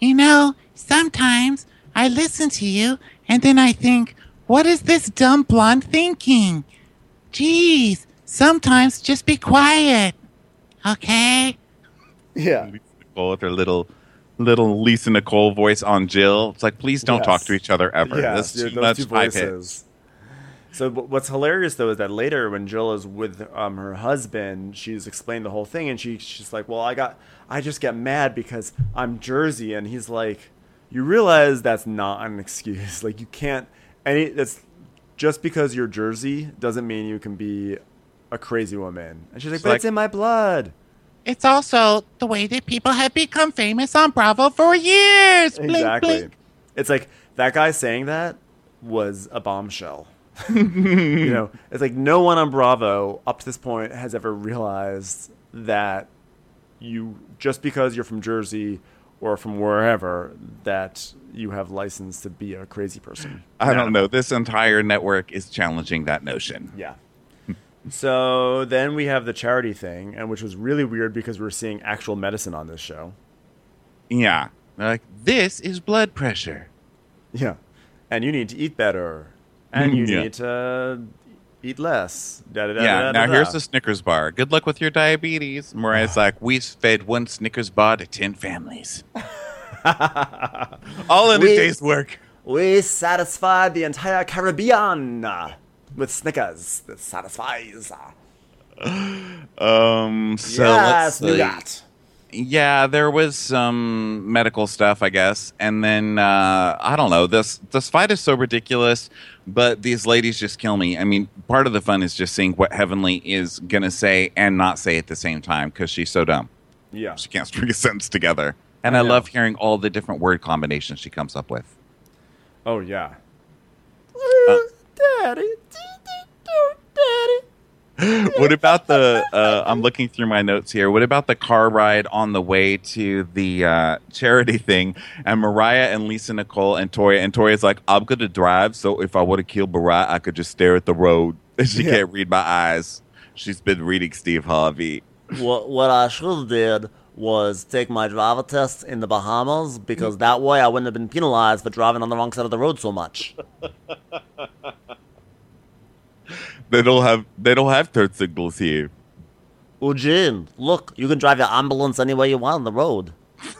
sometimes I listen to you and then I think, what is this dumb blonde thinking? Jeez, sometimes just be quiet, okay? Yeah. Lisa Nicole with her little Lisa Nicole voice on Jill. It's like, please don't talk to each other ever. Yes, those two voices. So what's hilarious, though, is that later when Jill is with her husband, she's explained the whole thing, and she's like, well, I just get mad because I'm Jersey. And he's like, you realize that's not an excuse. Like, you can't, that's just because you're Jersey doesn't mean you can be a crazy woman. And she's like, but it's in my blood. It's also the way that people have become famous on Bravo for years. Exactly. Blink, blink. It's like that guy saying that was a bombshell. It's like no one on Bravo up to this point has ever realized that you, just because you're from Jersey or from wherever, that you have license to be a crazy person. I don't know. This entire network is challenging that notion. Yeah. So then we have the charity thing, and which was really weird because we're seeing actual medicine on this show. Yeah. Like, this is blood pressure. Yeah. And you need to eat better. And you need to eat less. Now here's the Snickers bar. Good luck with your diabetes. Mariah's like, we fed one Snickers bar to 10 families. All in a day's work. We satisfied the entire Caribbean with Snickers. That satisfies. Let's see. Nougat. Yeah, there was some medical stuff, I guess. And then, I don't know, this fight is so ridiculous, but these ladies just kill me. I mean, part of the fun is just seeing what Heavenly is going to say and not say at the same time because she's so dumb. Yeah. She can't string a sentence together. And I love hearing all the different word combinations she comes up with. Oh, yeah. Daddy. What about the, I'm looking through my notes here. What about the car ride on the way to the charity thing? And Mariah and Lisa Nicole and Toya's like, I'm going to drive, so if I would have killed Mariah, I could just stare at the road. She can't read my eyes. She's been reading Steve Harvey. What I should have did was take my driver test in the Bahamas, because that way I wouldn't have been penalized for driving on the wrong side of the road so much. They don't have turn signals here. Eugene, look, you can drive your ambulance anywhere you want on the road.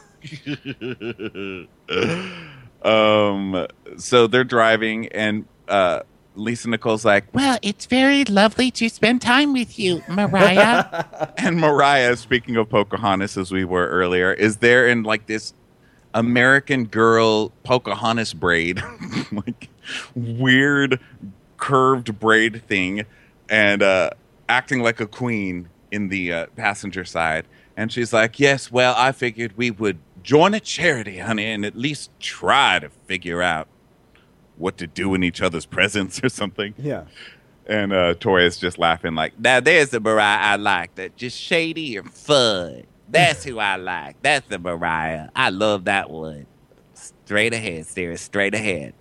So they're driving, and Lisa Nicole's like, well, it's very lovely to spend time with you, Mariah. And Mariah, speaking of Pocahontas, as we were earlier, is there in like this American Girl Pocahontas braid, like weird curved braid thing, and acting like a queen in the passenger side. And she's like, yes, well, I figured we would join a charity, honey, and at least try to figure out what to do in each other's presence or something. Yeah. And Toya's just laughing like, now there's the Mariah I like. That just shady and fun. That's who I like. That's the Mariah. I love that one. Straight ahead, Sarah. Straight ahead.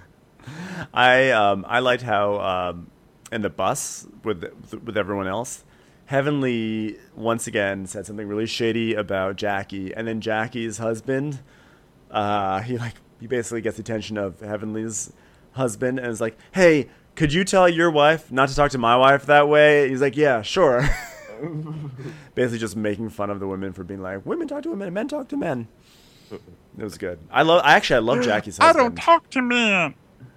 I liked how in the bus with everyone else, Heavenly once again said something really shady about Jackie, and then Jackie's husband, he basically gets the attention of Heavenly's husband, and is like, "Hey, could you tell your wife not to talk to my wife that way?" He's like, "Yeah, sure." Basically, just making fun of the women for being like, "Women talk to women, and men talk to men." It was good. I love Jackie's husband. I don't talk to men.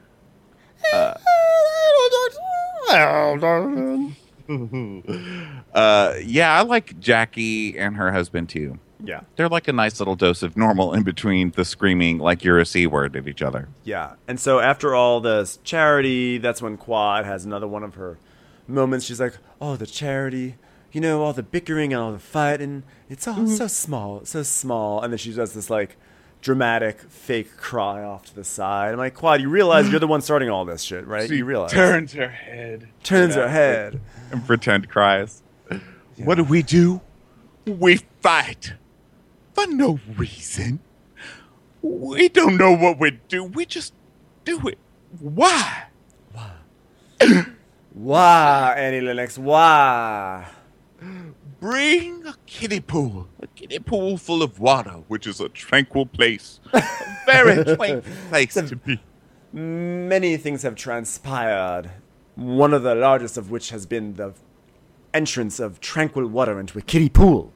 Yeah, I like Jackie and her husband too. Yeah. They're like a nice little dose of normal in between the screaming like you're a C word at each other. Yeah. And so after all this charity, that's when Quad has another one of her moments. She's like, "Oh, the charity, you know, all the bickering and all the fighting, it's all so small, so small." And then she does this like dramatic fake cry off to the side. I'm like, "Quad, you realize you're the one starting all this shit, right?" She You realize. turns her head. Her head. And pretend cries. Yeah. What do? We fight. For no reason. We don't know what we do. We just do it. Why? Why, Annie Lennox? Why? Bring a kiddie pool. A kiddie pool full of water, which is a tranquil place. A very tranquil place to be. Many things have transpired, one of the largest of which has been the entrance of tranquil water into a kiddie pool.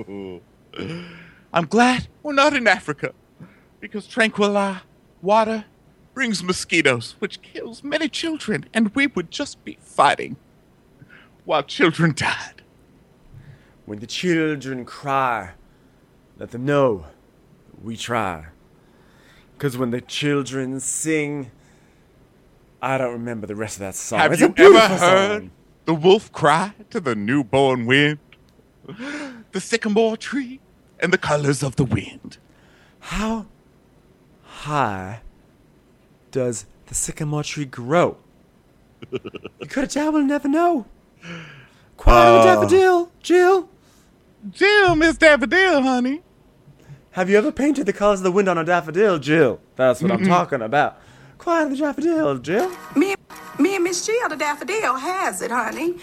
I'm glad we're not in Africa, because tranquil water brings mosquitoes, which kills many children, and we would just be fighting while children died. When the children cry, let them know we try. Because when the children sing, I don't remember the rest of that song. Have It's you a beautiful ever heard song. the wolf cry to the newborn wind? The sycamore tree and the colors of the wind. How high does the sycamore tree grow? You could have tell, we'll never know. Quiet on the daffodil, Jill. Jill, Miss Daffodil, honey. Have you ever painted the colors of the wind on a daffodil, Jill? That's what I'm talking about. Quiet on the daffodil, Jill. Me and Miss Jill, the daffodil, has it, honey.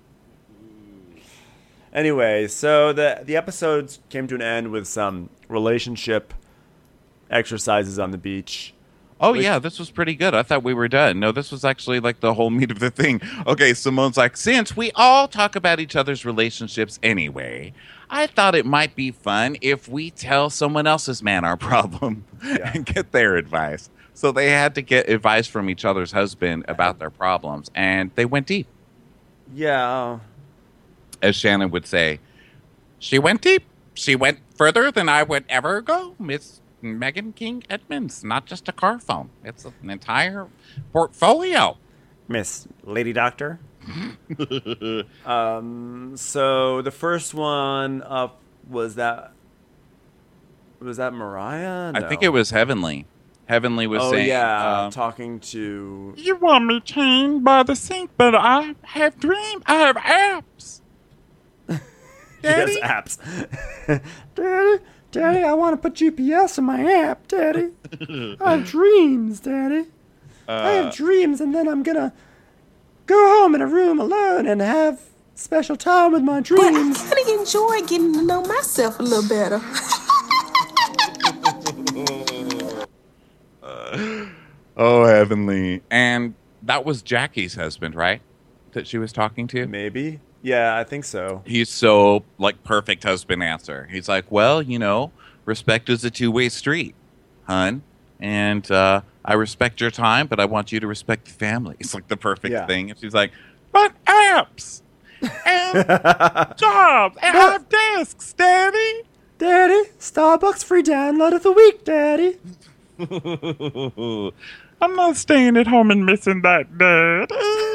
Anyway, so the episodes came to an end with some relationship exercises on the beach. Oh, yeah, this was pretty good. I thought we were done. No, this was actually like the whole meat of the thing. Okay, Simone's like, since we all talk about each other's relationships anyway, I thought it might be fun if we tell someone else's man our problem and get their advice. So they had to get advice from each other's husband about their problems, and they went deep. Yeah. As Shannon would say, she went deep. She went further than I would ever go, Miss Megan King Edmonds. Not just a car phone. It's an entire portfolio. Miss Lady Doctor. So the first one up was that Mariah? No. I think it was Heavenly. Heavenly was saying... talking to... You want me chained by the sink, but I have dreams. I have apps. Daddy? Yes, apps. Daddy, I want to put GPS in my app, Daddy. I have dreams, Daddy. I have dreams, and then I'm going to go home in a room alone and have special time with my dreams. But I really enjoy getting to know myself a little better. Oh, Heavenly. And that was Jackie's husband, right? That she was talking to? Maybe. Yeah, I think so. He's so, like, perfect husband answer. He's like, well, you know, respect is a two-way street, hun. And I respect your time, but I want you to respect the family. It's like the perfect thing. And she's like, but apps and jobs and have desks, Daddy. Daddy, Starbucks free download of the week, Daddy. I'm not staying at home and missing that, Dad.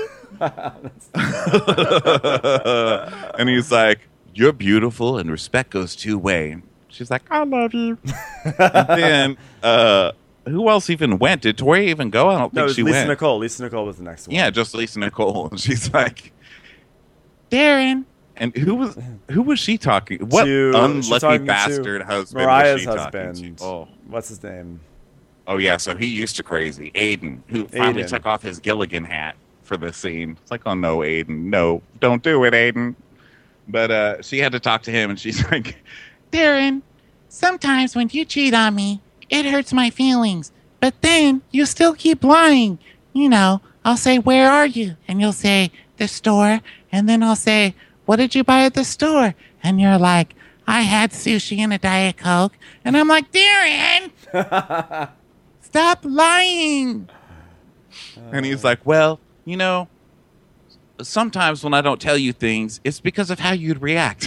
And he's like, you're beautiful and respect goes two-way. She's like, I love you. And then who else even went? Did Tori even go? I don't No, it think was she Lisa went. Nicole. Lisa Nicole was the next one. Yeah, just Lisa Nicole. And she's like, Darren. and who was she talking? What She's unlucky talking bastard to husband Mariah's was she husband. talking to? Oh. What's his name? Oh yeah, so he used to crazy. Aiden, who finally Aiden. took off his Gilligan hat for the scene. It's like, oh no, Aiden, no, don't do it, Aiden. But she had to talk to him, and she's like, Darren, sometimes when you cheat on me, it hurts my feelings. But then you still keep lying. You know, I'll say, where are you? And you'll say, the store. And then I'll say, what did you buy at the store? And you're like, I had sushi and a Diet Coke. And I'm like, Darren, stop lying. and he's like, well, you know, sometimes when I don't tell you things, it's because of how you'd react.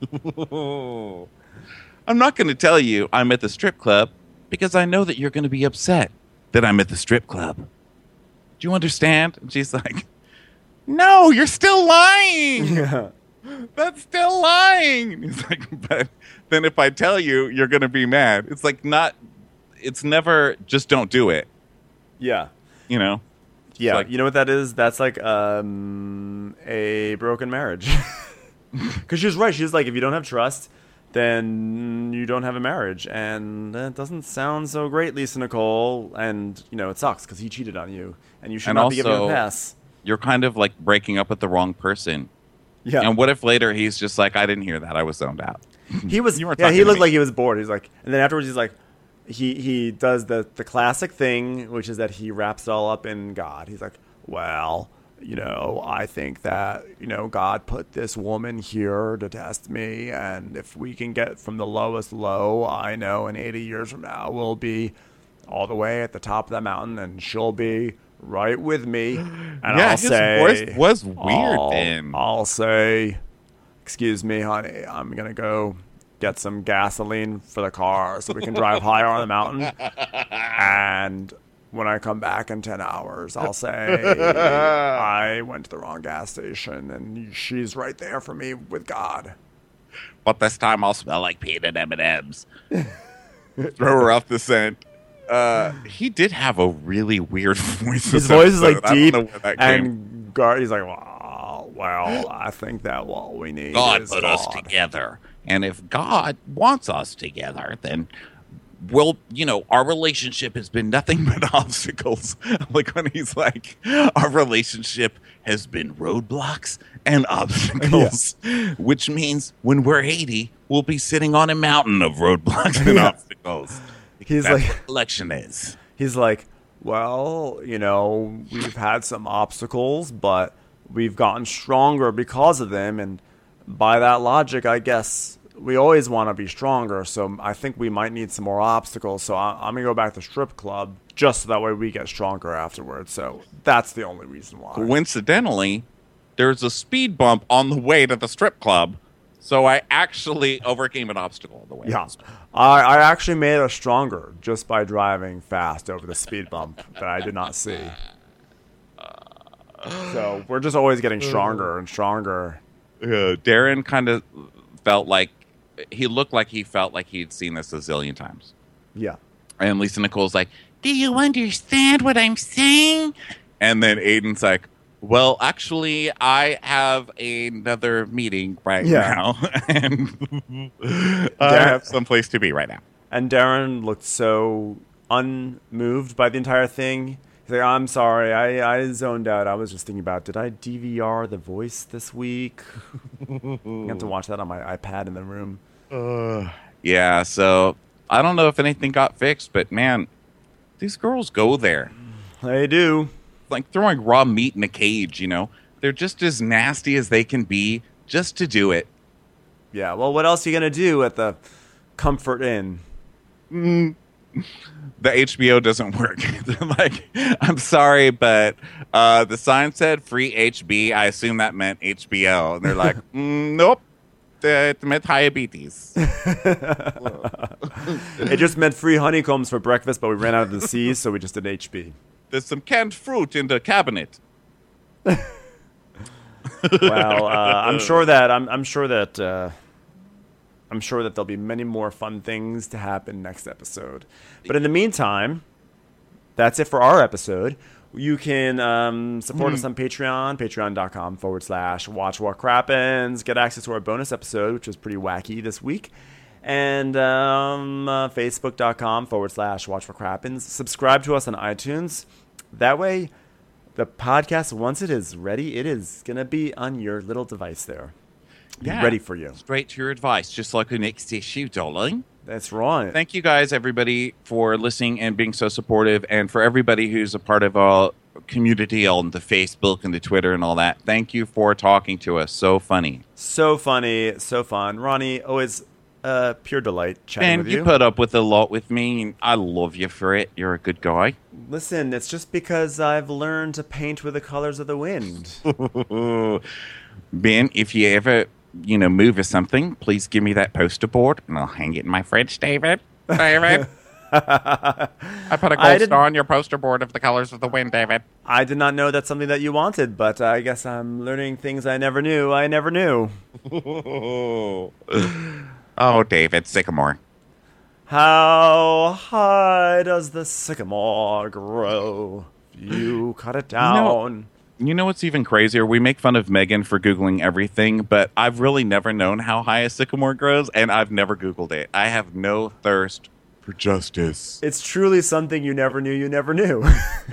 I'm not going to tell you I'm at the strip club because I know that you're going to be upset that I'm at the strip club. Do you understand? And she's like, no, you're still lying. That's still lying. And he's like, but then if I tell you, you're going to be mad. It's like it's never just don't do it. Yeah. You know? Yeah. like- You know what that is? That's like a broken marriage. Because she was right. She was like, if you don't have trust, then you don't have a marriage. And that doesn't sound so great, Lisa Nicole. And, you know, it sucks because he cheated on you. And you should And not be giving him a also- pass. You're kind of like breaking up with the wrong person. Yeah. And what if later he's just like, I didn't hear that. I was zoned out. He was, You weren't yeah, talking he to looked me. like he was bored. He's like, and then afterwards he's like, he does the classic thing, which is that he wraps it all up in God. He's like, well, you know, I think that, you know, God put this woman here to test me. And if we can get from the lowest low, I know in 80 years from now, we'll be all the way at the top of that mountain and she'll be right with me. And Yeah, I'll his say, voice was weird then. I'll say, excuse me, honey, I'm going to go get some gasoline for the car so we can drive higher on the mountain. And when I come back in 10 hours, I'll say, I went to the wrong gas station and she's right there for me with God. But this time I'll smell like peanut M&Ms. Throw her off the scent. He did have a really weird voice. His voice is like I don't deep, know where that came. and God, he's like, well, I think that what we need God is put God. us together. And if God wants us together, then we'll, you know, our relationship has been nothing but obstacles. Like when he's like, our relationship has been roadblocks and obstacles, which means when we're 80, we'll be sitting on a mountain of roadblocks and obstacles. He's That's like- what election is. He's like, well, you know, we've had some obstacles, but we've gotten stronger because of them. And by that logic, I guess we always want to be stronger. So I think we might need some more obstacles. So I'm going to go back to strip club just so that way we get stronger afterwards. So that's the only reason why. Coincidentally, there's a speed bump on the way to the strip club. So I actually overcame an obstacle on the way. Yeah. I actually made us stronger just by driving fast over the speed bump that I did not see. So we're just always getting stronger and stronger. Darren kind of felt like he looked like he felt like he'd seen this a zillion times. Yeah. And Lisa Nicole's like, Do you understand what I'm saying? and then Aiden's like, well, actually, I have another meeting right now, and I have someplace to be right now. And Darren looked so unmoved by the entire thing. He's like, I'm sorry, I zoned out. I was just thinking about, did I DVR The Voice this week? I have to watch that on my iPad in the room. Yeah, so I don't know if anything got fixed, but man, these girls go there. They do. Like throwing raw meat in a cage, you know? They're just as nasty as they can be just to do it. Yeah, well, what else are you going to do at the Comfort Inn? The HBO doesn't work. They're like, I'm sorry, but the sign said free HB. I assume that meant HBO. And they're like, nope. It meant diabetes. It just meant free honeycombs for breakfast, but we ran out of the C's, so we just did HB. There's some canned fruit in the cabinet. Well, I'm sure that there'll be many more fun things to happen next episode. But in the meantime, that's it for our episode. You can support us on Patreon, patreon.com/Watch What Crappens. Get access to our bonus episode, which was pretty wacky this week. And facebook.com/Watch What Crappens. Subscribe to us on iTunes. That way, the podcast, once it is ready, it is going to be on your little device there. Be ready for you. Straight to your advice, just like the next issue, darling. That's right. Thank you guys, everybody, for listening and being so supportive. And for everybody who's a part of our community on the Facebook and the Twitter and all that, thank you for talking to us. So funny. So funny. So fun. Ronnie, always pure delight chatting with you. You put up with a lot with me, and I love you for it. You're a good guy. Listen, it's just because I've learned to paint with the colors of the wind. Ben, if you ever... move or something, please give me that poster board and I'll hang it in my fridge, David. I put a gold star on your poster board of the colors of the wind, David. I did not know that's something that you wanted, but I guess I'm learning things I never knew. Oh, David, sycamore. How high does the sycamore grow? You cut it down. You know what's even crazier? We make fun of Megan for Googling everything, but I've really never known how high a sycamore grows, and I've never Googled it. I have no thirst for justice. It's truly something you never knew. Well,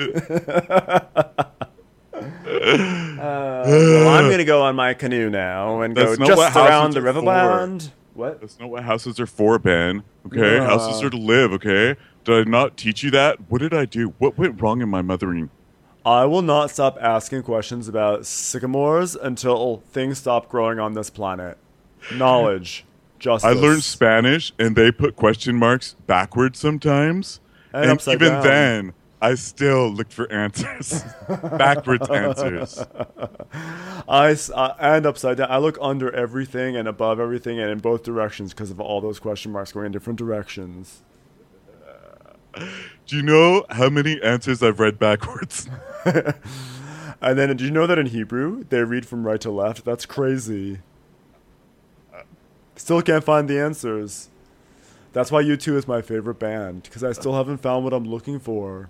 I'm going to go on my canoe now and go just around the riverbend. What? That's not what houses are for, Ben. Okay? Houses are to live, okay? Did I not teach you that? What did I do? What went wrong in my mothering? I will not stop asking questions about sycamores until things stop growing on this planet. Knowledge. Justice. I learned Spanish, and they put question marks backwards sometimes. And even down. then, I still looked for answers. Backwards answers. And upside down. I look under everything and above everything and in both directions because of all those question marks going in different directions. Do you know how many answers I've read backwards? And then, do you know that in Hebrew, they read from right to left? That's crazy. Still can't find the answers. That's why U2 is my favorite band, because I still haven't found what I'm looking for.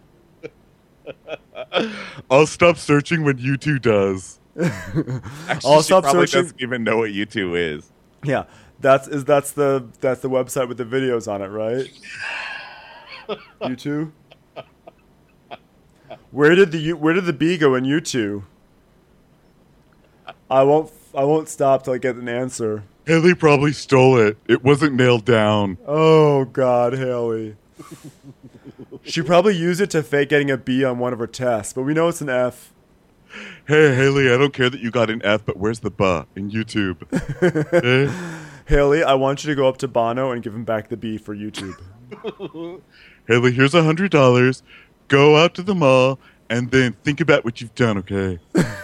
I'll stop searching when U2 does. Actually, I'll stop searching. Doesn't even know what U2 is. Yeah, that's the website with the videos on it, right? U2. Where did the B go in U2? I won't stop till I get an answer. Haley probably stole it. It wasn't nailed down. Oh God, Haley. She probably used it to fake getting a B on one of her tests, but we know it's an F. Hey, Haley, I don't care that you got an F, but where's the B in YouTube? Haley, I want you to go up to Bono and give him back the B for YouTube. Haley, here's $100. Go out to the mall and then think about what you've done, okay?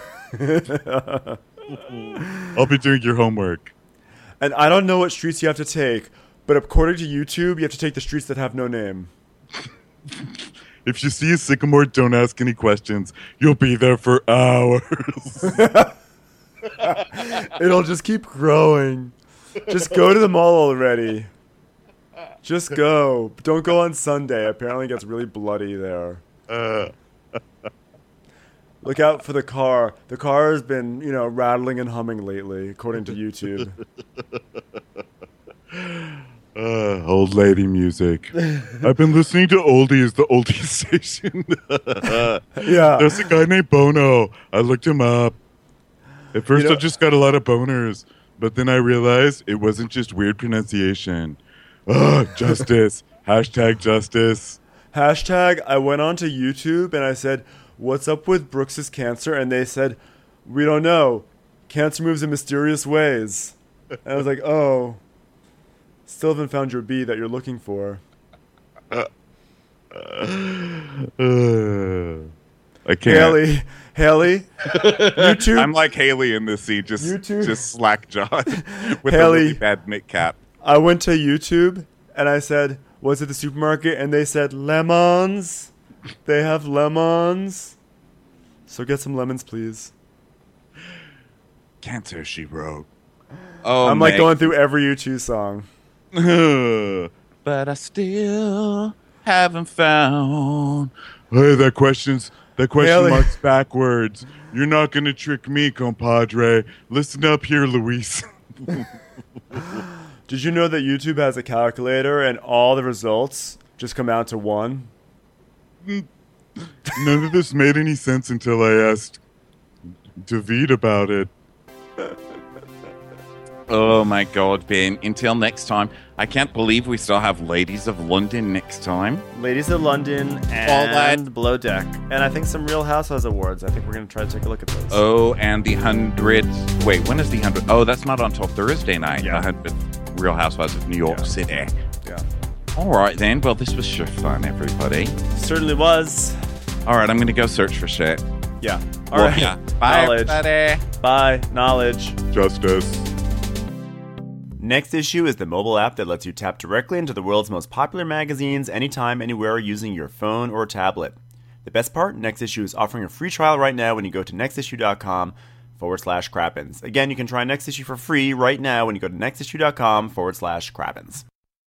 I'll be doing your homework. And I don't know what streets you have to take, but according to YouTube, you have to take the streets that have no name. If you see a sycamore, don't ask any questions. You'll be there for hours. It'll just keep growing. Just go to the mall already. Just go. Don't go on Sunday. Apparently it gets really bloody there. Look out for the car. The car has been, rattling and humming lately, according to YouTube. Old lady music. I've been listening to Oldies, the Oldies station. Yeah. There's a guy named Bono. I looked him up. At first I just got a lot of boners, but then I realized it wasn't just weird pronunciation. Justice. Hashtag justice. Hashtag, I went onto YouTube and I said, what's up with Brooks's cancer? And they said, we don't know. Cancer moves in mysterious ways. And I was like, oh. Still haven't found your B that you're looking for. I can't. Haley, YouTube. I'm like Haley in this scene, just slack-jawed with Haley, a really bad knit cap. I went to YouTube and I said, was it the supermarket? And they said, lemons. They have lemons. So get some lemons, please. Cancer, she wrote. Oh, I'm like going through every U2 song. But I still haven't found Hey, that question Haley. mark's backwards. You're not gonna trick me, compadre. Listen up here, Luis. Did you know that YouTube has a calculator and all the results just come out to 1? None of this made any sense until I asked David about it. Oh my God, Ben. Until next time. I can't believe we still have Ladies of London next time. Ladies of London and Below Deck. And I think some Real Housewives awards. I think we're going to try to take a look at those. Oh, and the 100. Wait, when is the 100? Oh, that's not until Thursday night. Yeah. The 100 Real Housewives of New York City. Yeah. All right, then. Well, this was sure fun, everybody. Certainly was. All right, I'm going to go search for shit. Yeah. All right. Yeah. Bye, Knowledge. everybody. Bye. Knowledge. Justice. Next Issue is the mobile app that lets you tap directly into the world's most popular magazines anytime, anywhere using your phone or tablet. The best part, Next Issue is offering a free trial right now when you go to nextissue.com/crappens. Again, you can try Next Issue for free right now when you go to nextissue.com/crappens.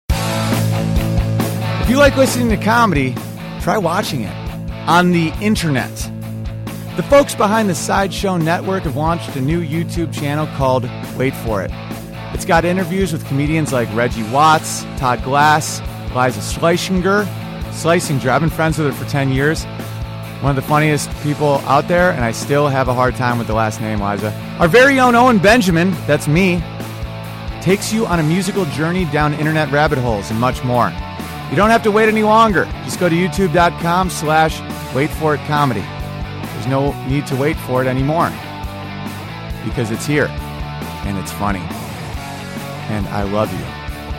If you like listening to comedy, try watching it on the internet. The folks behind the Sideshow Network have launched a new YouTube channel called Wait For It. It's got interviews with comedians like Reggie Watts, Todd Glass, Liza Schlesinger. I've been friends with her for 10 years. One of the funniest people out there, and I still have a hard time with the last name, Liza. Our very own Owen Benjamin, that's me, takes you on a musical journey down internet rabbit holes and much more. You don't have to wait any longer. Just go to youtube.com/waitforitcomedy. There's no need to wait for it anymore because it's here and it's funny. And I love you.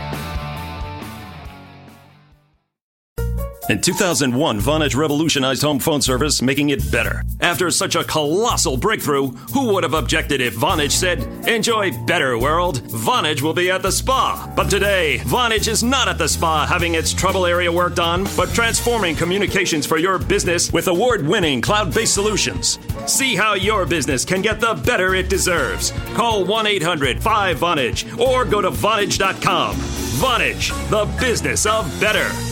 In 2001, Vonage revolutionized home phone service, making it better. After such a colossal breakthrough, who would have objected if Vonage said, "Enjoy better, world. Vonage will be at the spa." But today, Vonage is not at the spa having its trouble area worked on, but transforming communications for your business with award-winning cloud-based solutions. See how your business can get the better it deserves. Call 1-800-5-VONAGE or go to Vonage.com. Vonage, the business of better.